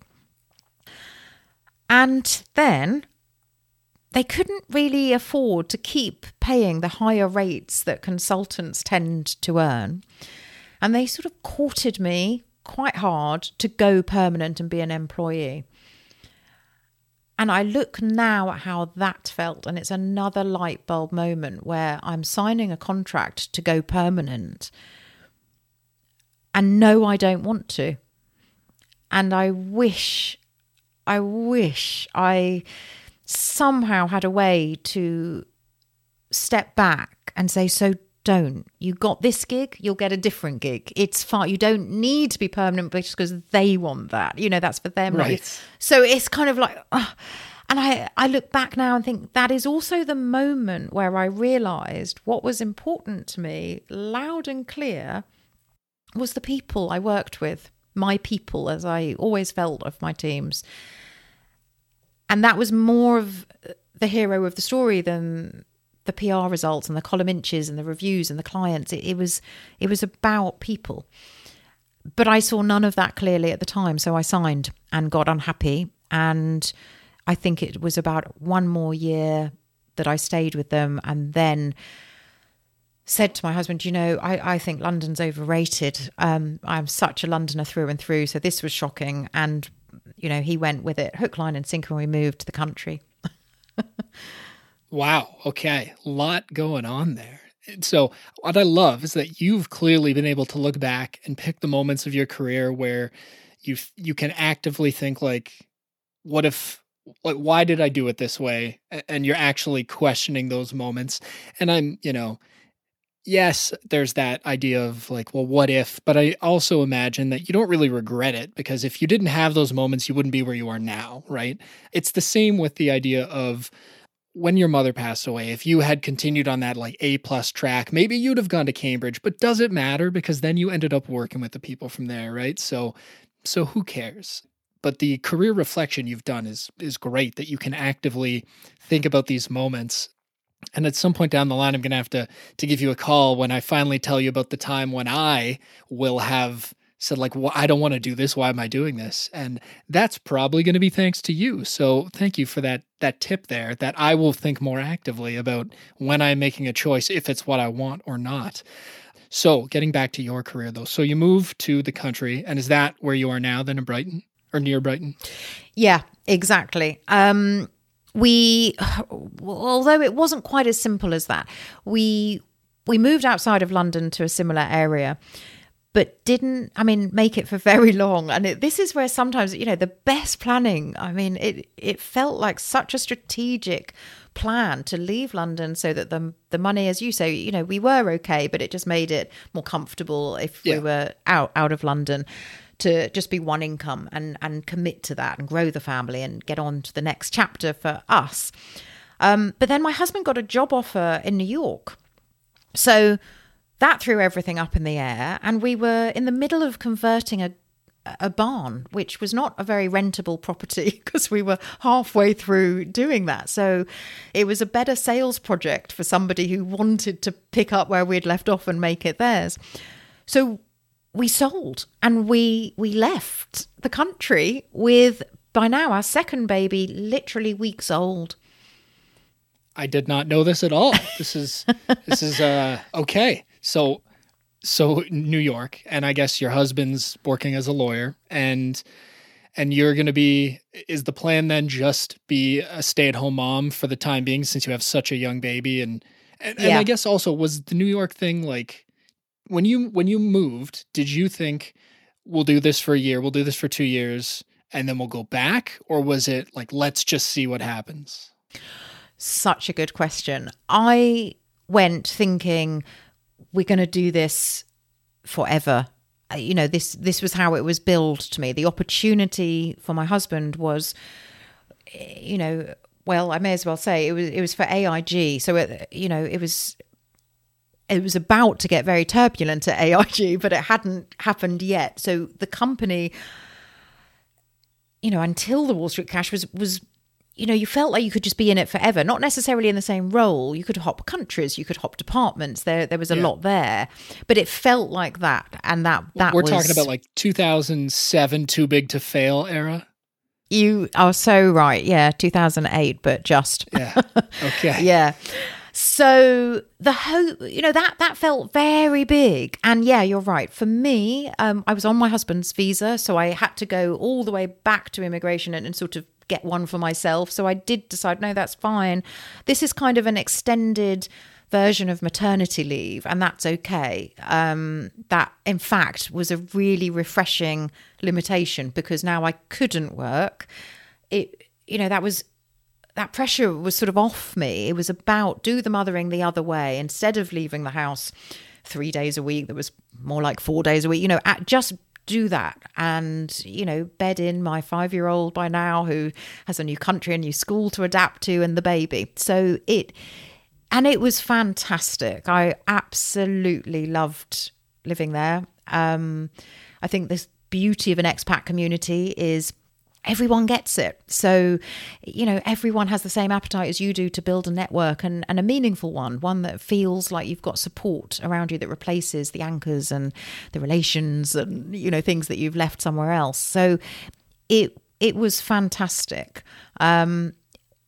And then they couldn't really afford to keep paying the higher rates that consultants tend to earn. And they sort of courted me quite hard to go permanent and be an employee. And I look now at how that felt, and it's another light bulb moment where I'm signing a contract to go permanent. And no, I don't want to. And I wish I somehow had a way to step back and say, so don't. You got this gig, you'll get a different gig. It's fine. You don't need to be permanent because they want that. That's for them. Right. So it's kind of like, and I look back now and think that is also the moment where I realised what was important to me, loud and clear, was the people I worked with. My people, as I always felt of my teams. And that was more of the hero of the story than the PR results and the column inches and the reviews and the clients. It was about people. But I saw none of that clearly at the time. So I signed and got unhappy. And I think it was about 1 more year that I stayed with them and then said to my husband, I think London's overrated. I'm such a Londoner through and through. So this was shocking. And, he went with it, hook, line and sinker, and we moved to the country. Wow. Okay. A lot going on there. And so, what I love is that you've clearly been able to look back and pick the moments of your career where you can actively think like, what if, like, why did I do it this way? And you're actually questioning those moments. And yes, there's that idea of like, well, what if? But I also imagine that you don't really regret it, because if you didn't have those moments, you wouldn't be where you are now, right? It's the same with the idea of when your mother passed away. If you had continued on that like A+ track, maybe you'd have gone to Cambridge, but does it matter? Because then you ended up working with the people from there, right? So who cares? But the career reflection you've done is great, that you can actively think about these moments. And at some point down the line, I'm going to have to give you a call when I finally tell you about the time when I will have said like, well, I don't want to do this. Why am I doing this? And that's probably going to be thanks to you. So thank you for that tip there, that I will think more actively about when I'm making a choice, if it's what I want or not. So getting back to your career though. So you moved to the country, and is that where you are now then, in Brighton or near Brighton? Yeah, exactly. Although it wasn't quite as simple as that, we moved outside of London to a similar area, but didn't, make it for very long. And this is where sometimes, the best planning, it felt like such a strategic plan to leave London so that the money, as you say, we were okay, but it just made it more comfortable if we were out of London, to just be one income and commit to that and grow the family and get on to the next chapter for us. But then my husband got a job offer in New York. So that threw everything up in the air. And we were in the middle of converting a barn, which was not a very rentable property because we were halfway through doing that. So it was a better sales project for somebody who wanted to pick up where we'd left off and make it theirs. So we sold and we left the country with, by now, our second baby literally weeks old. I did not know this at all. This is okay. So New York, and I guess your husband's working as a lawyer, and you're going to be, is the plan then just be a stay-at-home mom for the time being, since you have such a young baby? And I guess also, was the New York thing like, when you moved, did you think, we'll do this for a year, we'll do this for 2 years, and then we'll go back? Or was it like, let's just see what happens? Such a good question. I went thinking, we're going to do this forever. This was how it was billed to me. The opportunity for my husband was, well, I may as well say it was for AIG. So, it was about to get very turbulent at AIG, but it hadn't happened yet. So the company, until the Wall Street crash was, you felt like you could just be in it forever. Not necessarily in the same role. You could hop countries, you could hop departments. There was a lot there, but it felt like that. And that we're talking about like 2007, too big to fail era. You are so right. Yeah, 2008, but just. Yeah. Okay. Yeah. So the hope, that felt very big. And yeah, you're right. For me, I was on my husband's visa, so I had to go all the way back to immigration and sort of get one for myself. So I did decide, no, that's fine. This is kind of an extended version of maternity leave, and that's okay. That, in fact, was a really refreshing limitation, because now I couldn't work. That pressure was sort of off me. It was about do the mothering the other way. Instead of leaving the house 3 days a week, that was more like 4 days a week, just do that. And, bed in my 5-year-old by now, who has a new country, a new school to adapt to, and the baby. So it was fantastic. I absolutely loved living there. I think this beauty of an expat community is everyone gets it. So, everyone has the same appetite as you do to build a network, and a meaningful one that feels like you've got support around you that replaces the anchors and the relations and, things that you've left somewhere else. So it was fantastic.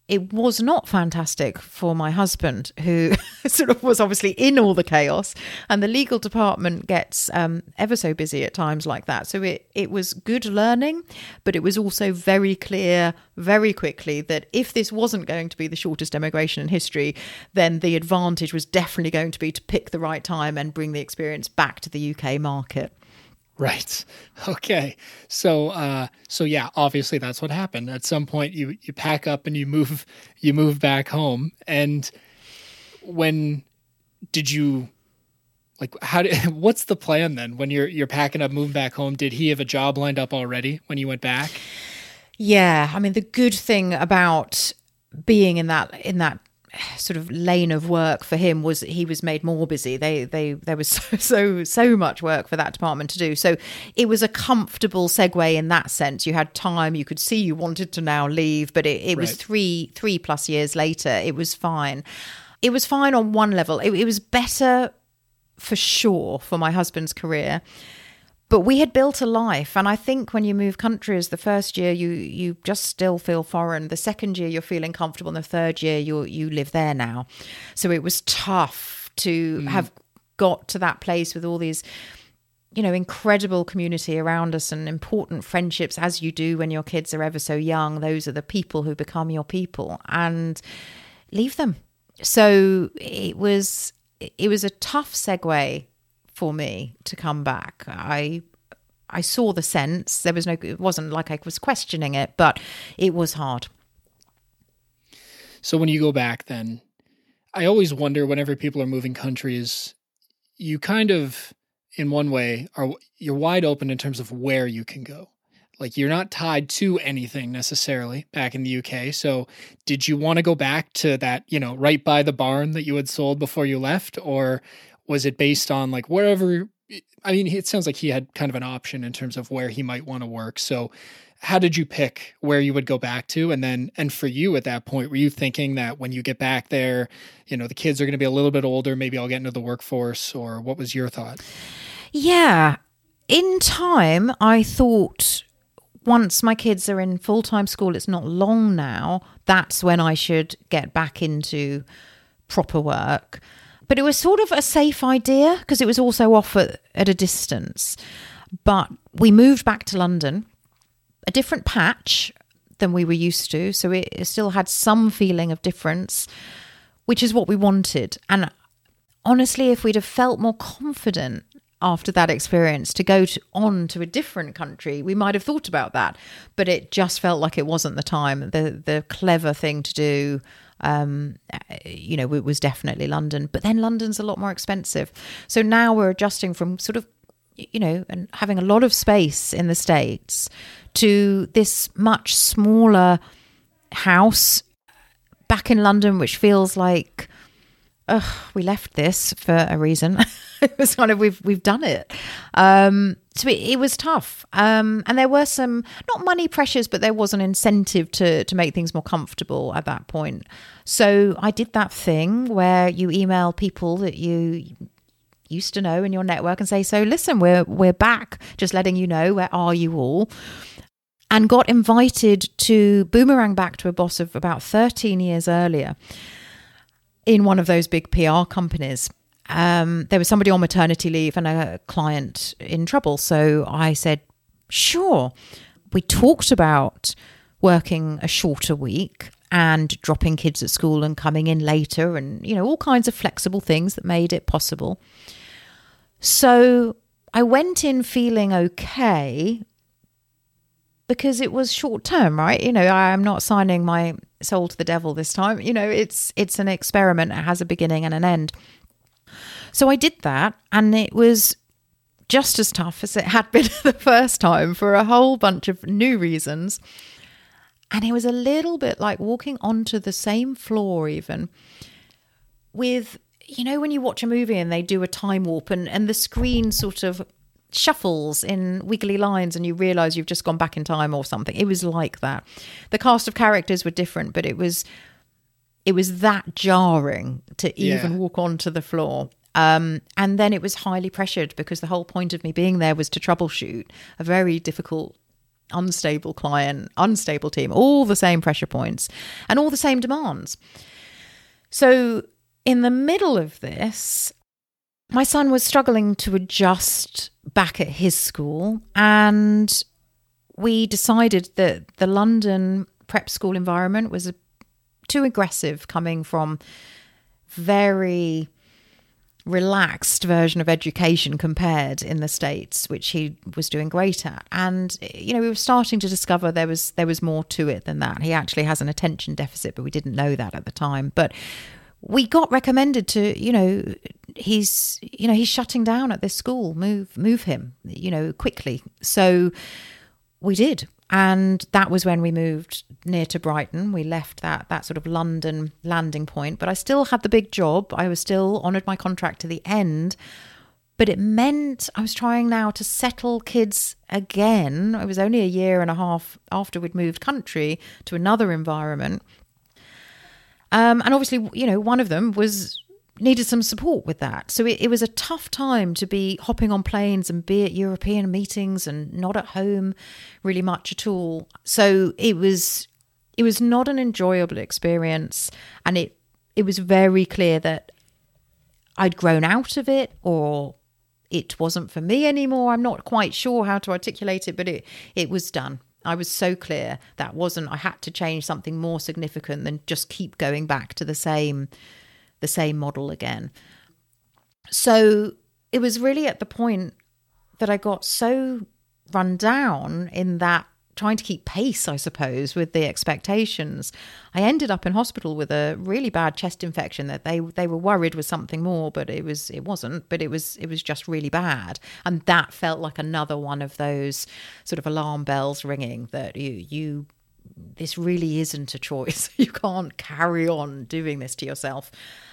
It was not fantastic for my husband, who sort of was obviously in all the chaos, and the legal department gets ever so busy at times like that. So it was good learning, but it was also very clear very quickly that if this wasn't going to be the shortest emigration in history, then the advantage was definitely going to be to pick the right time and bring the experience back to the UK market. Right. Okay. So yeah, obviously that's what happened. At some point you pack up and you move back home. And when did you, like, what's the plan then when you're packing up, moving back home? Did he have a job lined up already when you went back? Yeah. I mean, the good thing about being in that sort of lane of work for him was he was made more busy. There was so much work for that department to do. So it was a comfortable segue in that sense. You had time, you could see you wanted to now leave, but it was three plus years later. It was fine. It was fine on one level. It was better for sure for my husband's career. But we had built a life, and I think when you move countries, the first year you just still feel foreign. The second year you're feeling comfortable, and the third year you live there now. So it was tough to have got to that place with all these, incredible community around us and important friendships, as you do when your kids are ever so young. Those are the people who become your people, and leave them. So it was a tough segue for me to come back. I saw the sense. It wasn't like I was questioning it, but it was hard. So when you go back then, I always wonder whenever people are moving countries, you kind of, in one way, you're wide open in terms of where you can go. Like, you're not tied to anything necessarily back in the UK. So did you want to go back to that, right by the barn that you had sold before you left? Or was it based on like wherever? I mean, it sounds like he had kind of an option in terms of where he might want to work. So how did you pick where you would go back to? And for you at that point, were you thinking that when you get back there, the kids are going to be a little bit older, maybe I'll get into the workforce, or what was your thought? Yeah. In time, I thought once my kids are in full-time school, it's not long now, that's when I should get back into proper work. But it was sort of a safe idea because it was also off at a distance. But we moved back to London, a different patch than we were used to. So it still had some feeling of difference, which is what we wanted. And honestly, if we'd have felt more confident after that experience to go on to a different country, we might have thought about that. But it just felt like it wasn't the time. The clever thing to do, it was definitely London. But then London's a lot more expensive. So now we're adjusting from sort of, and having a lot of space in the States to this much smaller house back in London, which feels like, we left this for a reason. It was kind of, we've done it. So it was tough. And there were some, not money pressures, but there was an incentive to make things more comfortable at that point. So I did that thing where you email people that you used to know in your network and say, so listen, we're back, just letting you know, where are you all? And got invited to boomerang back to a boss of about 13 years earlier in one of those big PR companies. There was somebody on maternity leave and a client in trouble. So I said, sure. We talked about working a shorter week and dropping kids at school and coming in later and, all kinds of flexible things that made it possible. So I went in feeling okay because it was short term, right? I'm not signing my soul to the devil this time. It's an experiment. It has a beginning and an end. So I did that, and it was just as tough as it had been the first time for a whole bunch of new reasons. And it was a little bit like walking onto the same floor even with, when you watch a movie and they do a time warp and the screen sort of shuffles in wiggly lines and you realize you've just gone back in time or something. It was like that. The cast of characters were different, but it was that jarring to even walk onto the floor. And then it was highly pressured because the whole point of me being there was to troubleshoot a very difficult unstable client, unstable team, all the same pressure points and all the same demands. So in the middle of this, my son was struggling to adjust back at his school, and we decided that the London prep school environment was too aggressive, coming from very relaxed version of education compared in the States, which he was doing great at. And, you know, we were starting to discover there was more to it than that. He actually has an attention deficit, but we didn't know that at the time. But we got recommended to, he's shutting down at this school, move him, quickly. So we did. And that was when we moved near to Brighton. We left that sort of London landing point, but I still had the big job. I was still honoured my contract to the end, but it meant I was trying now to settle kids again. It was only a year and a half after we'd moved country to another environment. And obviously, one of them needed some support with that. So it was a tough time to be hopping on planes and be at European meetings and not at home really much at all. So it was not an enjoyable experience. And it was very clear that I'd grown out of it, or it wasn't for me anymore. I'm not quite sure how to articulate it, but it was done. I was so clear I had to change something more significant than just keep going back to the same model again. So it was really at the point that I got so run down in that trying to keep pace, I suppose, with the expectations. I ended up in hospital with a really bad chest infection that they were worried was something more, but it wasn't, but it was just really bad. And that felt like another one of those sort of alarm bells ringing that this really isn't a choice. You can't carry on doing this to yourself.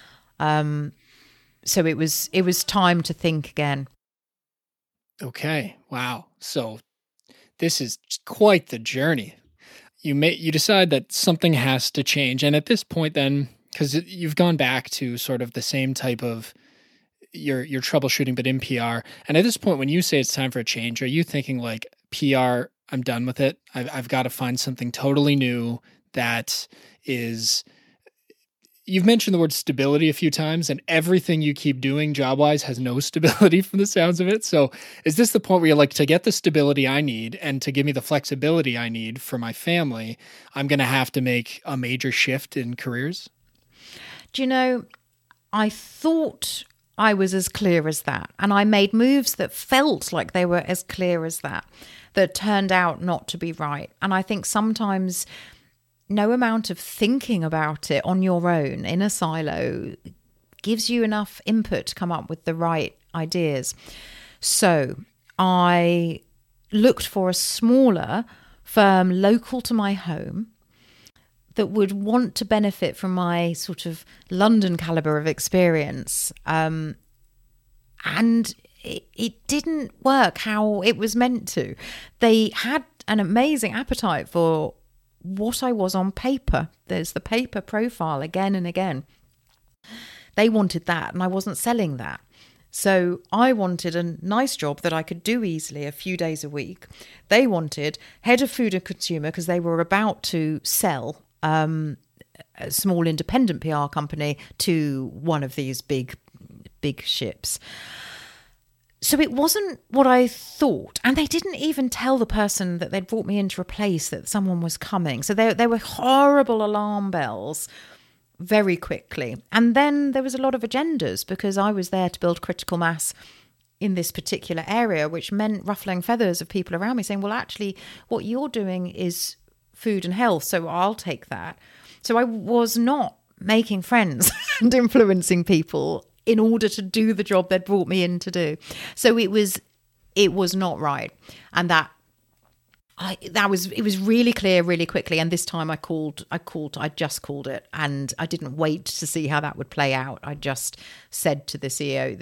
So it was time to think again. Okay. Wow. So this is quite the journey. You decide that something has to change. And at this point then, because you've gone back to sort of the same type of your troubleshooting, but in PR. And at this point, when you say it's time for a change, are you thinking like PR, I'm done with it. I've got to find something totally new that is... You've mentioned the word stability a few times, and everything you keep doing job-wise has no stability from the sounds of it. So is this the point where you're like, to get the stability I need and to give me the flexibility I need for my family, I'm going to have to make a major shift in careers? Do you know, I thought I was as clear as that, and I made moves that felt like they were as clear as that turned out not to be right. And I think sometimes no amount of thinking about it on your own in a silo gives you enough input to come up with the right ideas. So I looked for a smaller firm local to my home that would want to benefit from my sort of London caliber of experience. And it didn't work how it was meant to. They had an amazing appetite for what I was on paper. There's the paper profile again and again. They wanted that, and I wasn't selling that. So I wanted a nice job that I could do easily a few days a week. They wanted head of food and consumer because they were about to sell a small independent PR company to one of these big ships. So it wasn't what I thought. And they didn't even tell the person that they'd brought me in to replace that someone was coming. So there were horrible alarm bells very quickly. And then there was a lot of agendas because I was there to build critical mass in this particular area, which meant ruffling feathers of people around me saying, well, actually, what you're doing is food and health, so I'll take that. So I was not making friends and influencing people in order to do the job they'd brought me in to do. So it was not right. And it was really clear really quickly. And this time I just called it, and I didn't wait to see how that would play out. I just said to the CEO,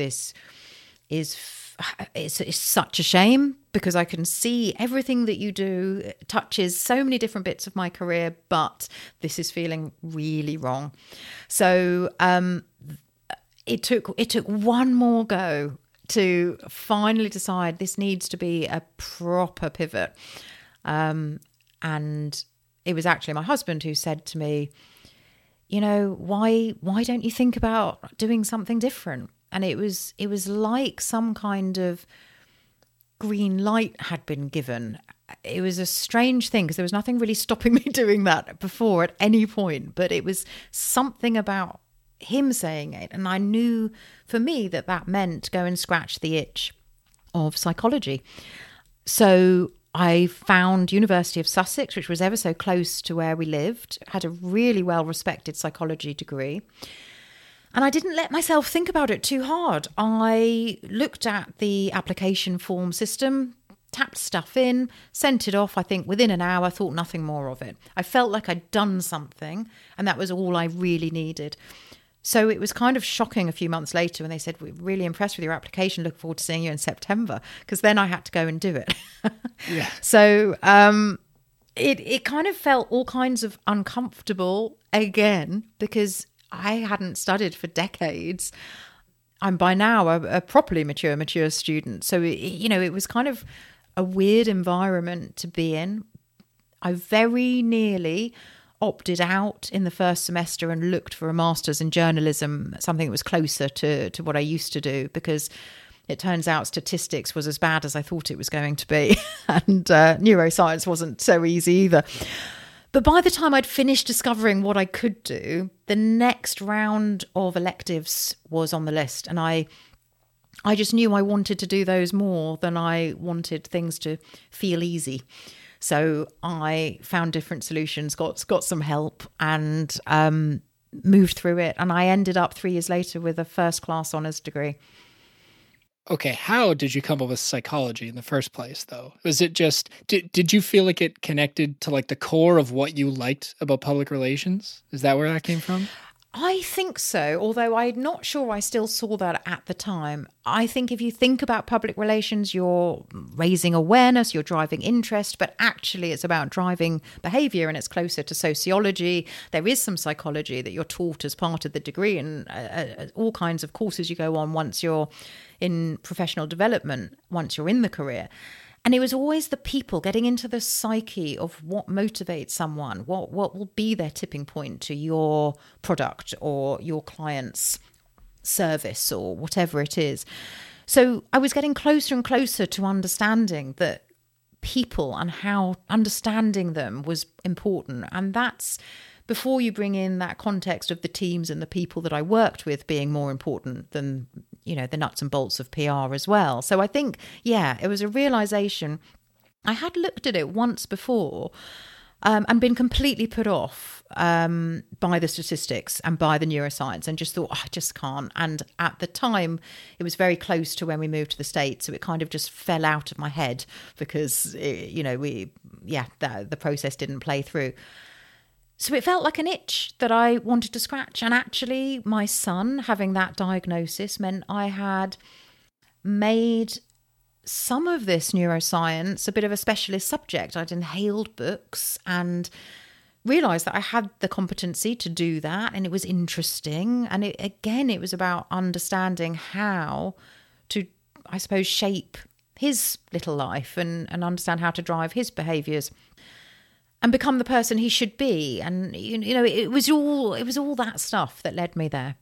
it's such a shame because I can see everything that you do touches so many different bits of my career, but this is feeling really wrong. So, it took one more go to finally decide this needs to be a proper pivot. And it was actually my husband who said to me, you know, why don't you think about doing something different? And it was like some kind of green light had been given. It was a strange thing because there was nothing really stopping me doing that before at any point, but it was something about him saying it. And I knew for me that meant go and scratch the itch of psychology. So I found University of Sussex, which was ever so close to where we lived, had a really well-respected psychology degree. And I didn't let myself think about it too hard. I looked at the application form system, tapped stuff in, sent it off, I think within an hour, thought nothing more of it. I felt like I'd done something, and that was all I really needed. So it was kind of shocking a few months later when they said, we're really impressed with your application, look forward to seeing you in September, because then I had to go and do it. Yeah. So it kind of felt all kinds of uncomfortable again, because I hadn't studied for decades. I'm by now a properly mature student. So, it was kind of a weird environment to be in. I very nearly opted out in the first semester and looked for a master's in journalism, something that was closer to what I used to do, because it turns out statistics was as bad as I thought it was going to be. And neuroscience wasn't so easy either. But by the time I'd finished discovering what I could do, the next round of electives was on the list. And I just knew I wanted to do those more than I wanted things to feel easy. So I found different solutions, got some help, and moved through it. And I ended up 3 years later with a first-class honours degree. Okay, how did you come up with psychology in the first place, though? Was it just, did you feel like it connected to like the core of what you liked about public relations? Is that where that came from? I think so, although I'm not sure I still saw that at the time. I think if you think about public relations, you're raising awareness, you're driving interest, but actually it's about driving behaviour, and it's closer to sociology. There is some psychology that you're taught as part of the degree, and all kinds of courses you go on once you're in professional development, once you're in the career. And it was always the people, getting into the psyche of what motivates someone, what will be their tipping point to your product or your client's service or whatever it is. So I was getting closer and closer to understanding that people and how understanding them was important. And that's before you bring in that context of the teams and the people that I worked with being more important than, the nuts and bolts of PR as well. So I think, it was a realization. I had looked at it once before and been completely put off by the statistics and by the neuroscience, and just thought, I just can't. And at the time, it was very close to when we moved to the States. So it kind of just fell out of my head because, the process didn't play through. So it felt like an itch that I wanted to scratch. And actually, my son having that diagnosis meant I had made some of this neuroscience a bit of a specialist subject. I'd inhaled books and realised that I had the competency to do that, and it was interesting. And it was about understanding how to, I suppose, shape his little life and understand how to drive his behaviours and become the person he should be. And, it was all that stuff that led me there.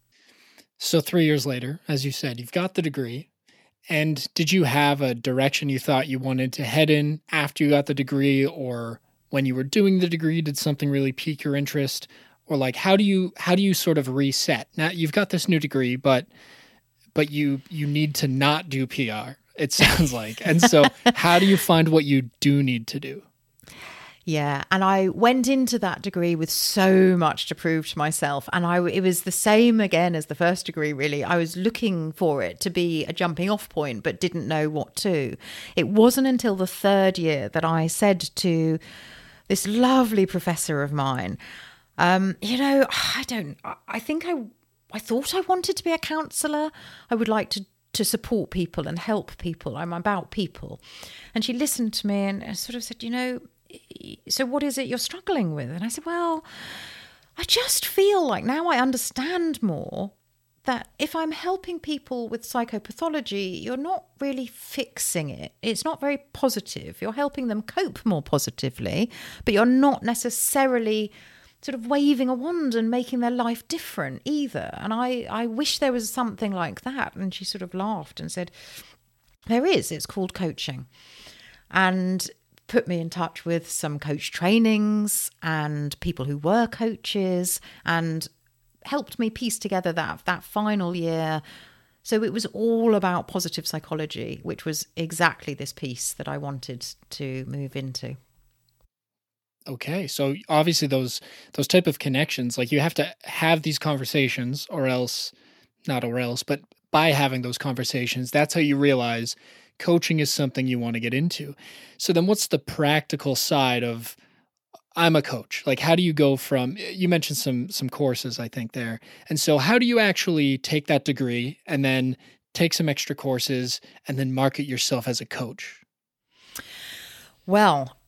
So 3 years later, as you said, you've got the degree. And did you have a direction you thought you wanted to head in after you got the degree, or when you were doing the degree, did something really pique your interest? Or like, how do you sort of reset? Now you've got this new degree, but you need to not do PR, it sounds like. And so how do you find what you do need to do? Yeah, and I went into that degree with so much to prove to myself. And it was the same again as the first degree, really. I was looking for it to be a jumping off point, but didn't know what to. It wasn't until the third year that I said to this lovely professor of mine, I thought I wanted to be a counsellor. I would like to support people and help people. I'm about people. And she listened to me and sort of said, so what is it you're struggling with? And I said, well, I just feel like now I understand more that if I'm helping people with psychopathology, you're not really fixing it. It's not very positive. You're helping them cope more positively, but you're not necessarily sort of waving a wand and making their life different either. And I wish there was something like that. And she sort of laughed and said, there is. It's called coaching. And put me in touch with some coach trainings and people who were coaches, and helped me piece together that final year. So it was all about positive psychology, which was exactly this piece that I wanted to move into. Okay, so obviously those type of connections, like you have to have these conversations, but by having those conversations, that's how you realize coaching is something you want to get into. So then what's the practical side of, I'm a coach? Like, how do you go from, you mentioned some courses, I think, there. And so how do you actually take that degree and then take some extra courses and then market yourself as a coach? Well,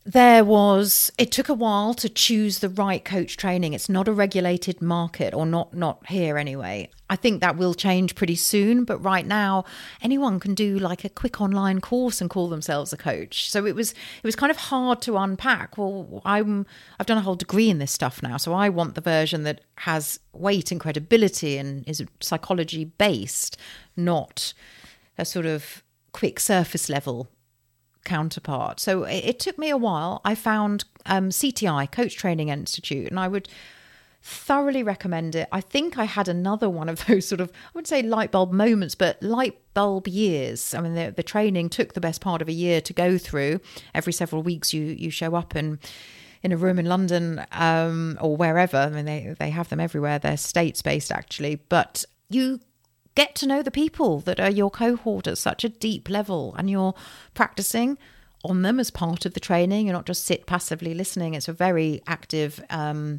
it took a while to choose the right coach training. It's not a regulated market, or not here anyway. I think that will change pretty soon, but right now anyone can do like a quick online course and call themselves a coach. So it was kind of hard to unpack. Well, I've done a whole degree in this stuff now, so I want the version that has weight and credibility and is psychology based, not a sort of quick surface level counterpart. So it took me a while. I found CTI, Coach Training Institute, and I would thoroughly recommend it. I think I had another one of those sort of, I wouldn't say light bulb moments, but light bulb years. I mean, the training took the best part of a year to go through. Every several weeks you show up in a room in London or wherever. I mean, they have them everywhere. They're states-based actually, but you get to know the people that are your cohort at such a deep level, and you're practicing on them as part of the training. You're not just sit passively listening. It's a very active and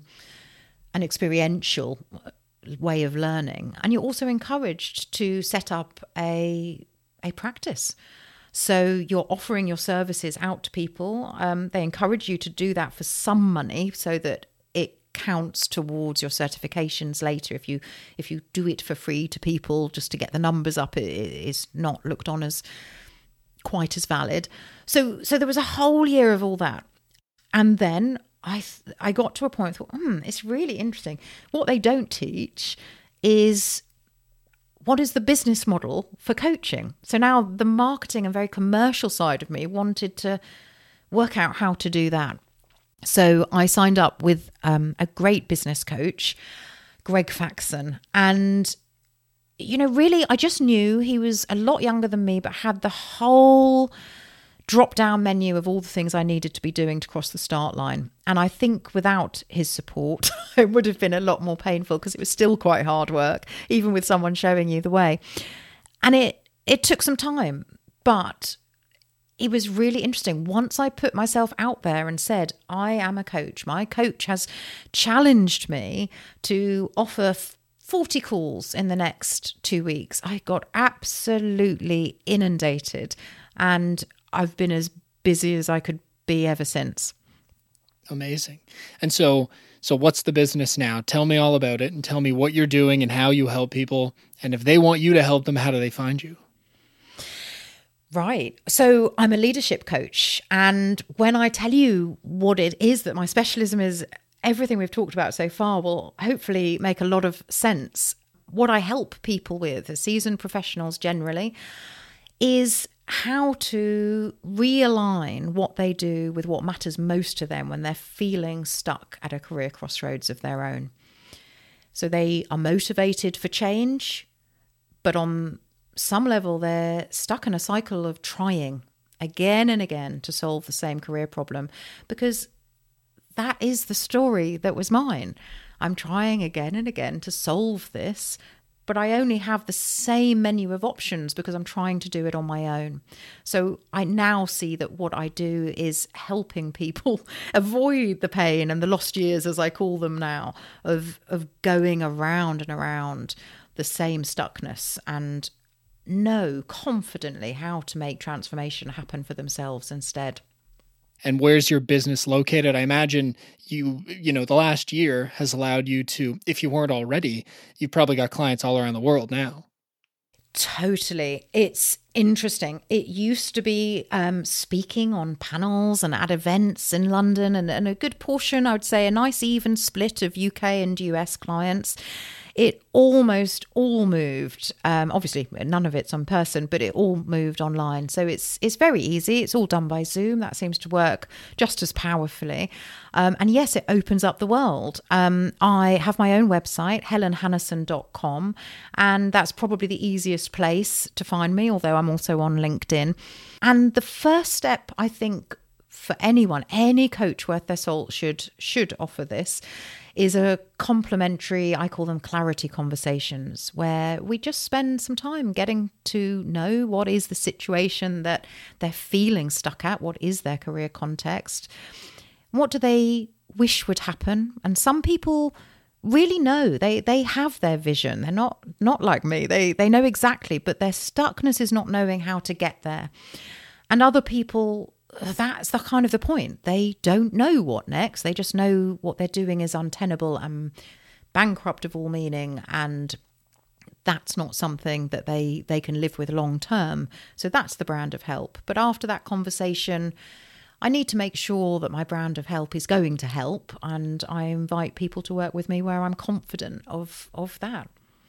experiential way of learning. And you're also encouraged to set up a practice. So you're offering your services out to people. They encourage you to do that for some money so that it counts towards your certifications later. If you do it for free to people just to get the numbers up, it is not looked on as quite as valid. So there was a whole year of all that, and then I got to a point where it's really interesting. What they don't teach is what is the business model for coaching. So now the marketing and very commercial side of me wanted to work out how to do that. So I signed up with a great business coach, Greg Faxon. And, really, I just knew he was a lot younger than me, but had the whole drop-down menu of all the things I needed to be doing to cross the start line. And I think without his support, it would have been a lot more painful, because it was still quite hard work, even with someone showing you the way. And it took some time, but it was really interesting. Once I put myself out there and said, I am a coach, my coach has challenged me to offer 40 calls in the next 2 weeks, I got absolutely inundated, and I've been as busy as I could be ever since. Amazing. And so what's the business now? Tell me all about it, and tell me what you're doing and how you help people. And if they want you to help them, how do they find you? Right. So I'm a leadership coach. And when I tell you what it is that my specialism is, everything we've talked about so far will hopefully make a lot of sense. What I help people with, seasoned professionals generally, is how to realign what they do with what matters most to them when they're feeling stuck at a career crossroads of their own. So they are motivated for change, but on some level they're stuck in a cycle of trying again and again to solve the same career problem, because that is the story that was mine. I'm trying again and again to solve this, but I only have the same menu of options because I'm trying to do it on my own. So I now see that what I do is helping people avoid the pain and the lost years, as I call them now, of going around and around the same stuckness, and know confidently how to make transformation happen for themselves instead. and where's your business located? I imagine the last year has allowed you to, if you weren't already, you've probably got clients all around the world now. Totally. It's interesting. It used to be speaking on panels and at events in London, and a good portion, I would say, a nice even split of UK and US clients. It almost all moved. Obviously, none of it's in person, but it all moved online. So it's very easy. It's all done by Zoom. That seems to work just as powerfully. And yes, it opens up the world. I have my own website, helenhannison.com, and that's probably the easiest place to find me, although I'm also on LinkedIn. And the first step, I think, for anyone, any coach worth their salt should offer this, is a complimentary, I call them clarity conversations, where we just spend some time getting to know what is the situation that they're feeling stuck at, what is their career context, what do they wish would happen. And some people really know, they have their vision. They're not like me. They know exactly, but their stuckness is not knowing how to get there. And other people, that's the kind of the point. They don't know what next. They just know what they're doing is untenable and bankrupt of all meaning, and that's not something that they can live with long term. So that's the brand of help. But after that conversation, I need to make sure that my brand of help is going to help, and I invite people to work with me where I'm confident of that.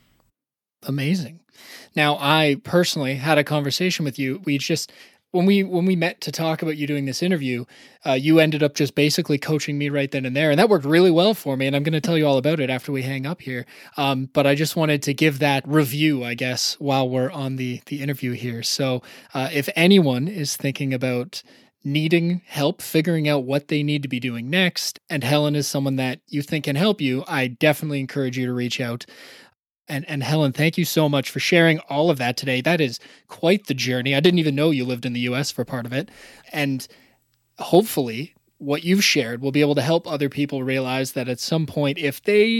Amazing. Now, I personally had a conversation with you. When we met to talk about you doing this interview, you ended up just basically coaching me right then and there. And that worked really well for me. And I'm going to tell you all about it after we hang up here. But I just wanted to give that review, I guess, while we're on the interview here. So if anyone is thinking about needing help figuring out what they need to be doing next, and Helen is someone that you think can help you, I definitely encourage you to reach out. And Helen, thank you so much for sharing all of that today. That is quite the journey. I didn't even know you lived in the US for part of it. And hopefully what you've shared will be able to help other people realize that at some point, if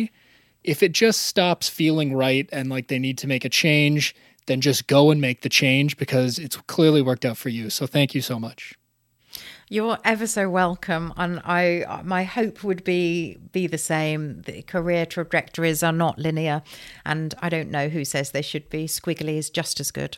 it just stops feeling right and like they need to make a change, then just go and make the change, because it's clearly worked out for you. So thank you so much. You're ever so welcome, and my hope would be the same. The career trajectories are not linear, and I don't know who says they should be. Squiggly is just as good.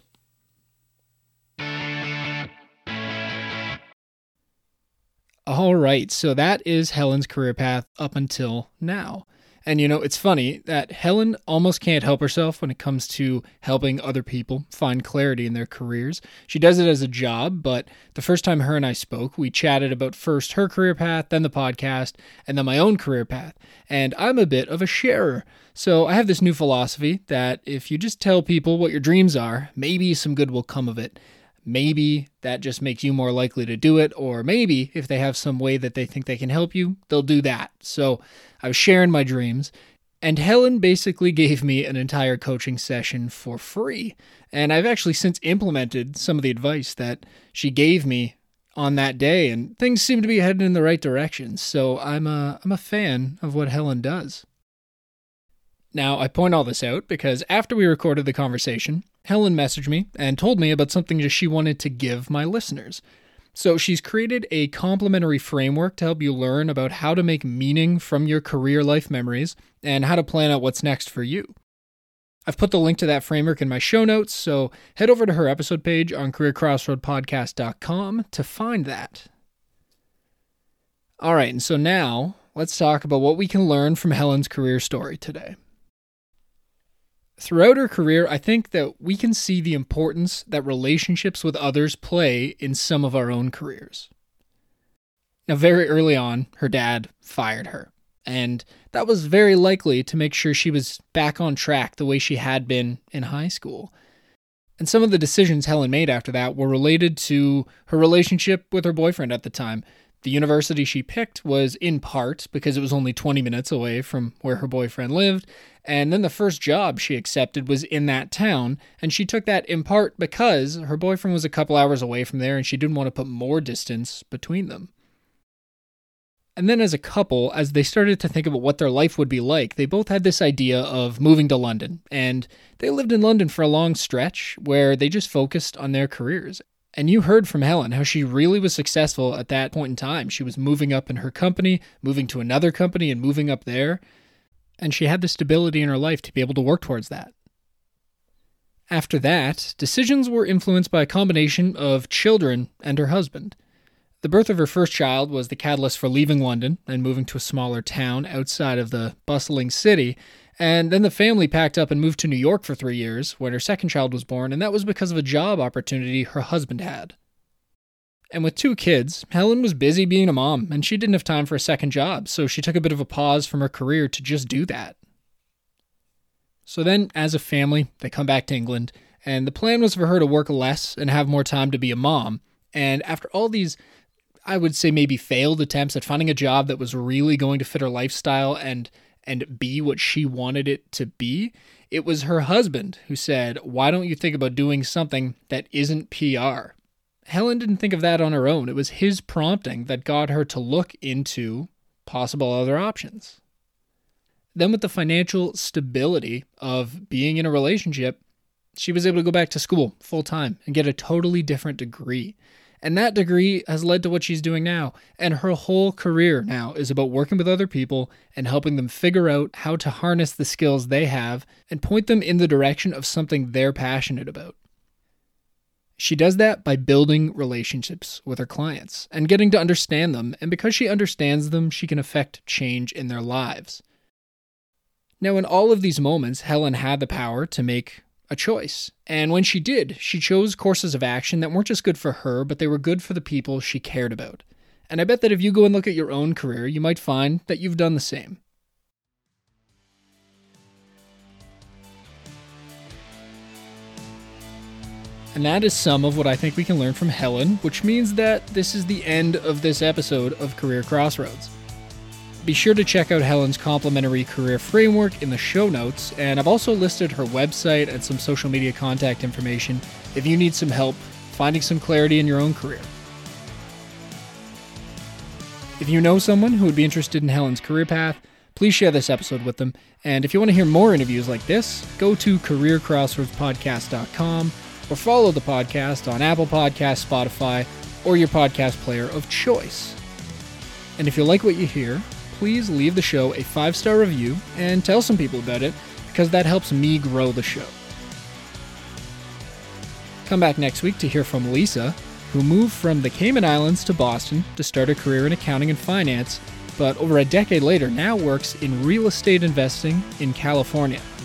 All right, so that is Helen's career path up until now. And it's funny that Helen almost can't help herself when it comes to helping other people find clarity in their careers. She does it as a job, but the first time her and I spoke, we chatted about first her career path, then the podcast, and then my own career path. And I'm a bit of a sharer. So I have this new philosophy that if you just tell people what your dreams are, maybe some good will come of it. Maybe that just makes you more likely to do it, or maybe if they have some way that they think they can help you, they'll do that. So I was sharing my dreams, and Helen basically gave me an entire coaching session for free. And I've actually since implemented some of the advice that she gave me on that day, and things seem to be heading in the right direction. So I'm a fan of what Helen does. Now, I point all this out because after we recorded the conversation, Helen messaged me and told me about something that she wanted to give my listeners. So she's created a complimentary framework to help you learn about how to make meaning from your career life memories and how to plan out what's next for you. I've put the link to that framework in my show notes, so head over to her episode page on careercrossroadpodcast.com to find that. All right, and so now let's talk about what we can learn from Helen's career story today. Throughout her career, I think that we can see the importance that relationships with others play in some of our own careers. Now, very early on, her dad fired her, and that was very likely to make sure she was back on track the way she had been in high school. And some of the decisions Helen made after that were related to her relationship with her boyfriend at the time. The university she picked was in part because it was only 20 minutes away from where her boyfriend lived, and then the first job she accepted was in that town, and she took that in part because her boyfriend was a couple hours away from there and she didn't want to put more distance between them. And then as a couple, as they started to think about what their life would be like, they both had this idea of moving to London, and they lived in London for a long stretch where they just focused on their careers. And you heard from Helen how she really was successful at that point in time. She was moving up in her company, moving to another company, and moving up there. And she had the stability in her life to be able to work towards that. After that, decisions were influenced by a combination of children and her husband. The birth of her first child was the catalyst for leaving London and moving to a smaller town outside of the bustling city. And then the family packed up and moved to New York for 3 years when her second child was born, and that was because of a job opportunity her husband had. And with 2 kids, Helen was busy being a mom, and she didn't have time for a second job, so she took a bit of a pause from her career to just do that. So then, as a family, they come back to England, and the plan was for her to work less and have more time to be a mom. And after all these, I would say maybe failed attempts at finding a job that was really going to fit her lifestyle and be what she wanted it to be, it was her husband who said, "Why don't you think about doing something that isn't PR?" Helen didn't think of that on her own. It was his prompting that got her to look into possible other options. Then with the financial stability of being in a relationship, she was able to go back to school full time and get a totally different degree. And that degree has led to what she's doing now. And her whole career now is about working with other people and helping them figure out how to harness the skills they have and point them in the direction of something they're passionate about. She does that by building relationships with her clients and getting to understand them. And because she understands them, she can affect change in their lives. Now, in all of these moments, Helen had the power to make a choice. And when she did, she chose courses of action that weren't just good for her, but they were good for the people she cared about. And I bet that if you go and look at your own career, you might find that you've done the same. And that is some of what I think we can learn from Helen, which means that this is the end of this episode of Career Crossroads. Be sure to check out Helen's complimentary career framework in the show notes, and I've also listed her website and some social media contact information if you need some help finding some clarity in your own career. If you know someone who would be interested in Helen's career path, please share this episode with them. And if you want to hear more interviews like this, go to careercrossroadspodcast.com or follow the podcast on Apple Podcasts, Spotify, or your podcast player of choice. And if you like what you hear, please leave the show a 5-star review and tell some people about it, because that helps me grow the show. Come back next week to hear from Lisa, who moved from the Cayman Islands to Boston to start a career in accounting and finance, but over a decade later now works in real estate investing in California.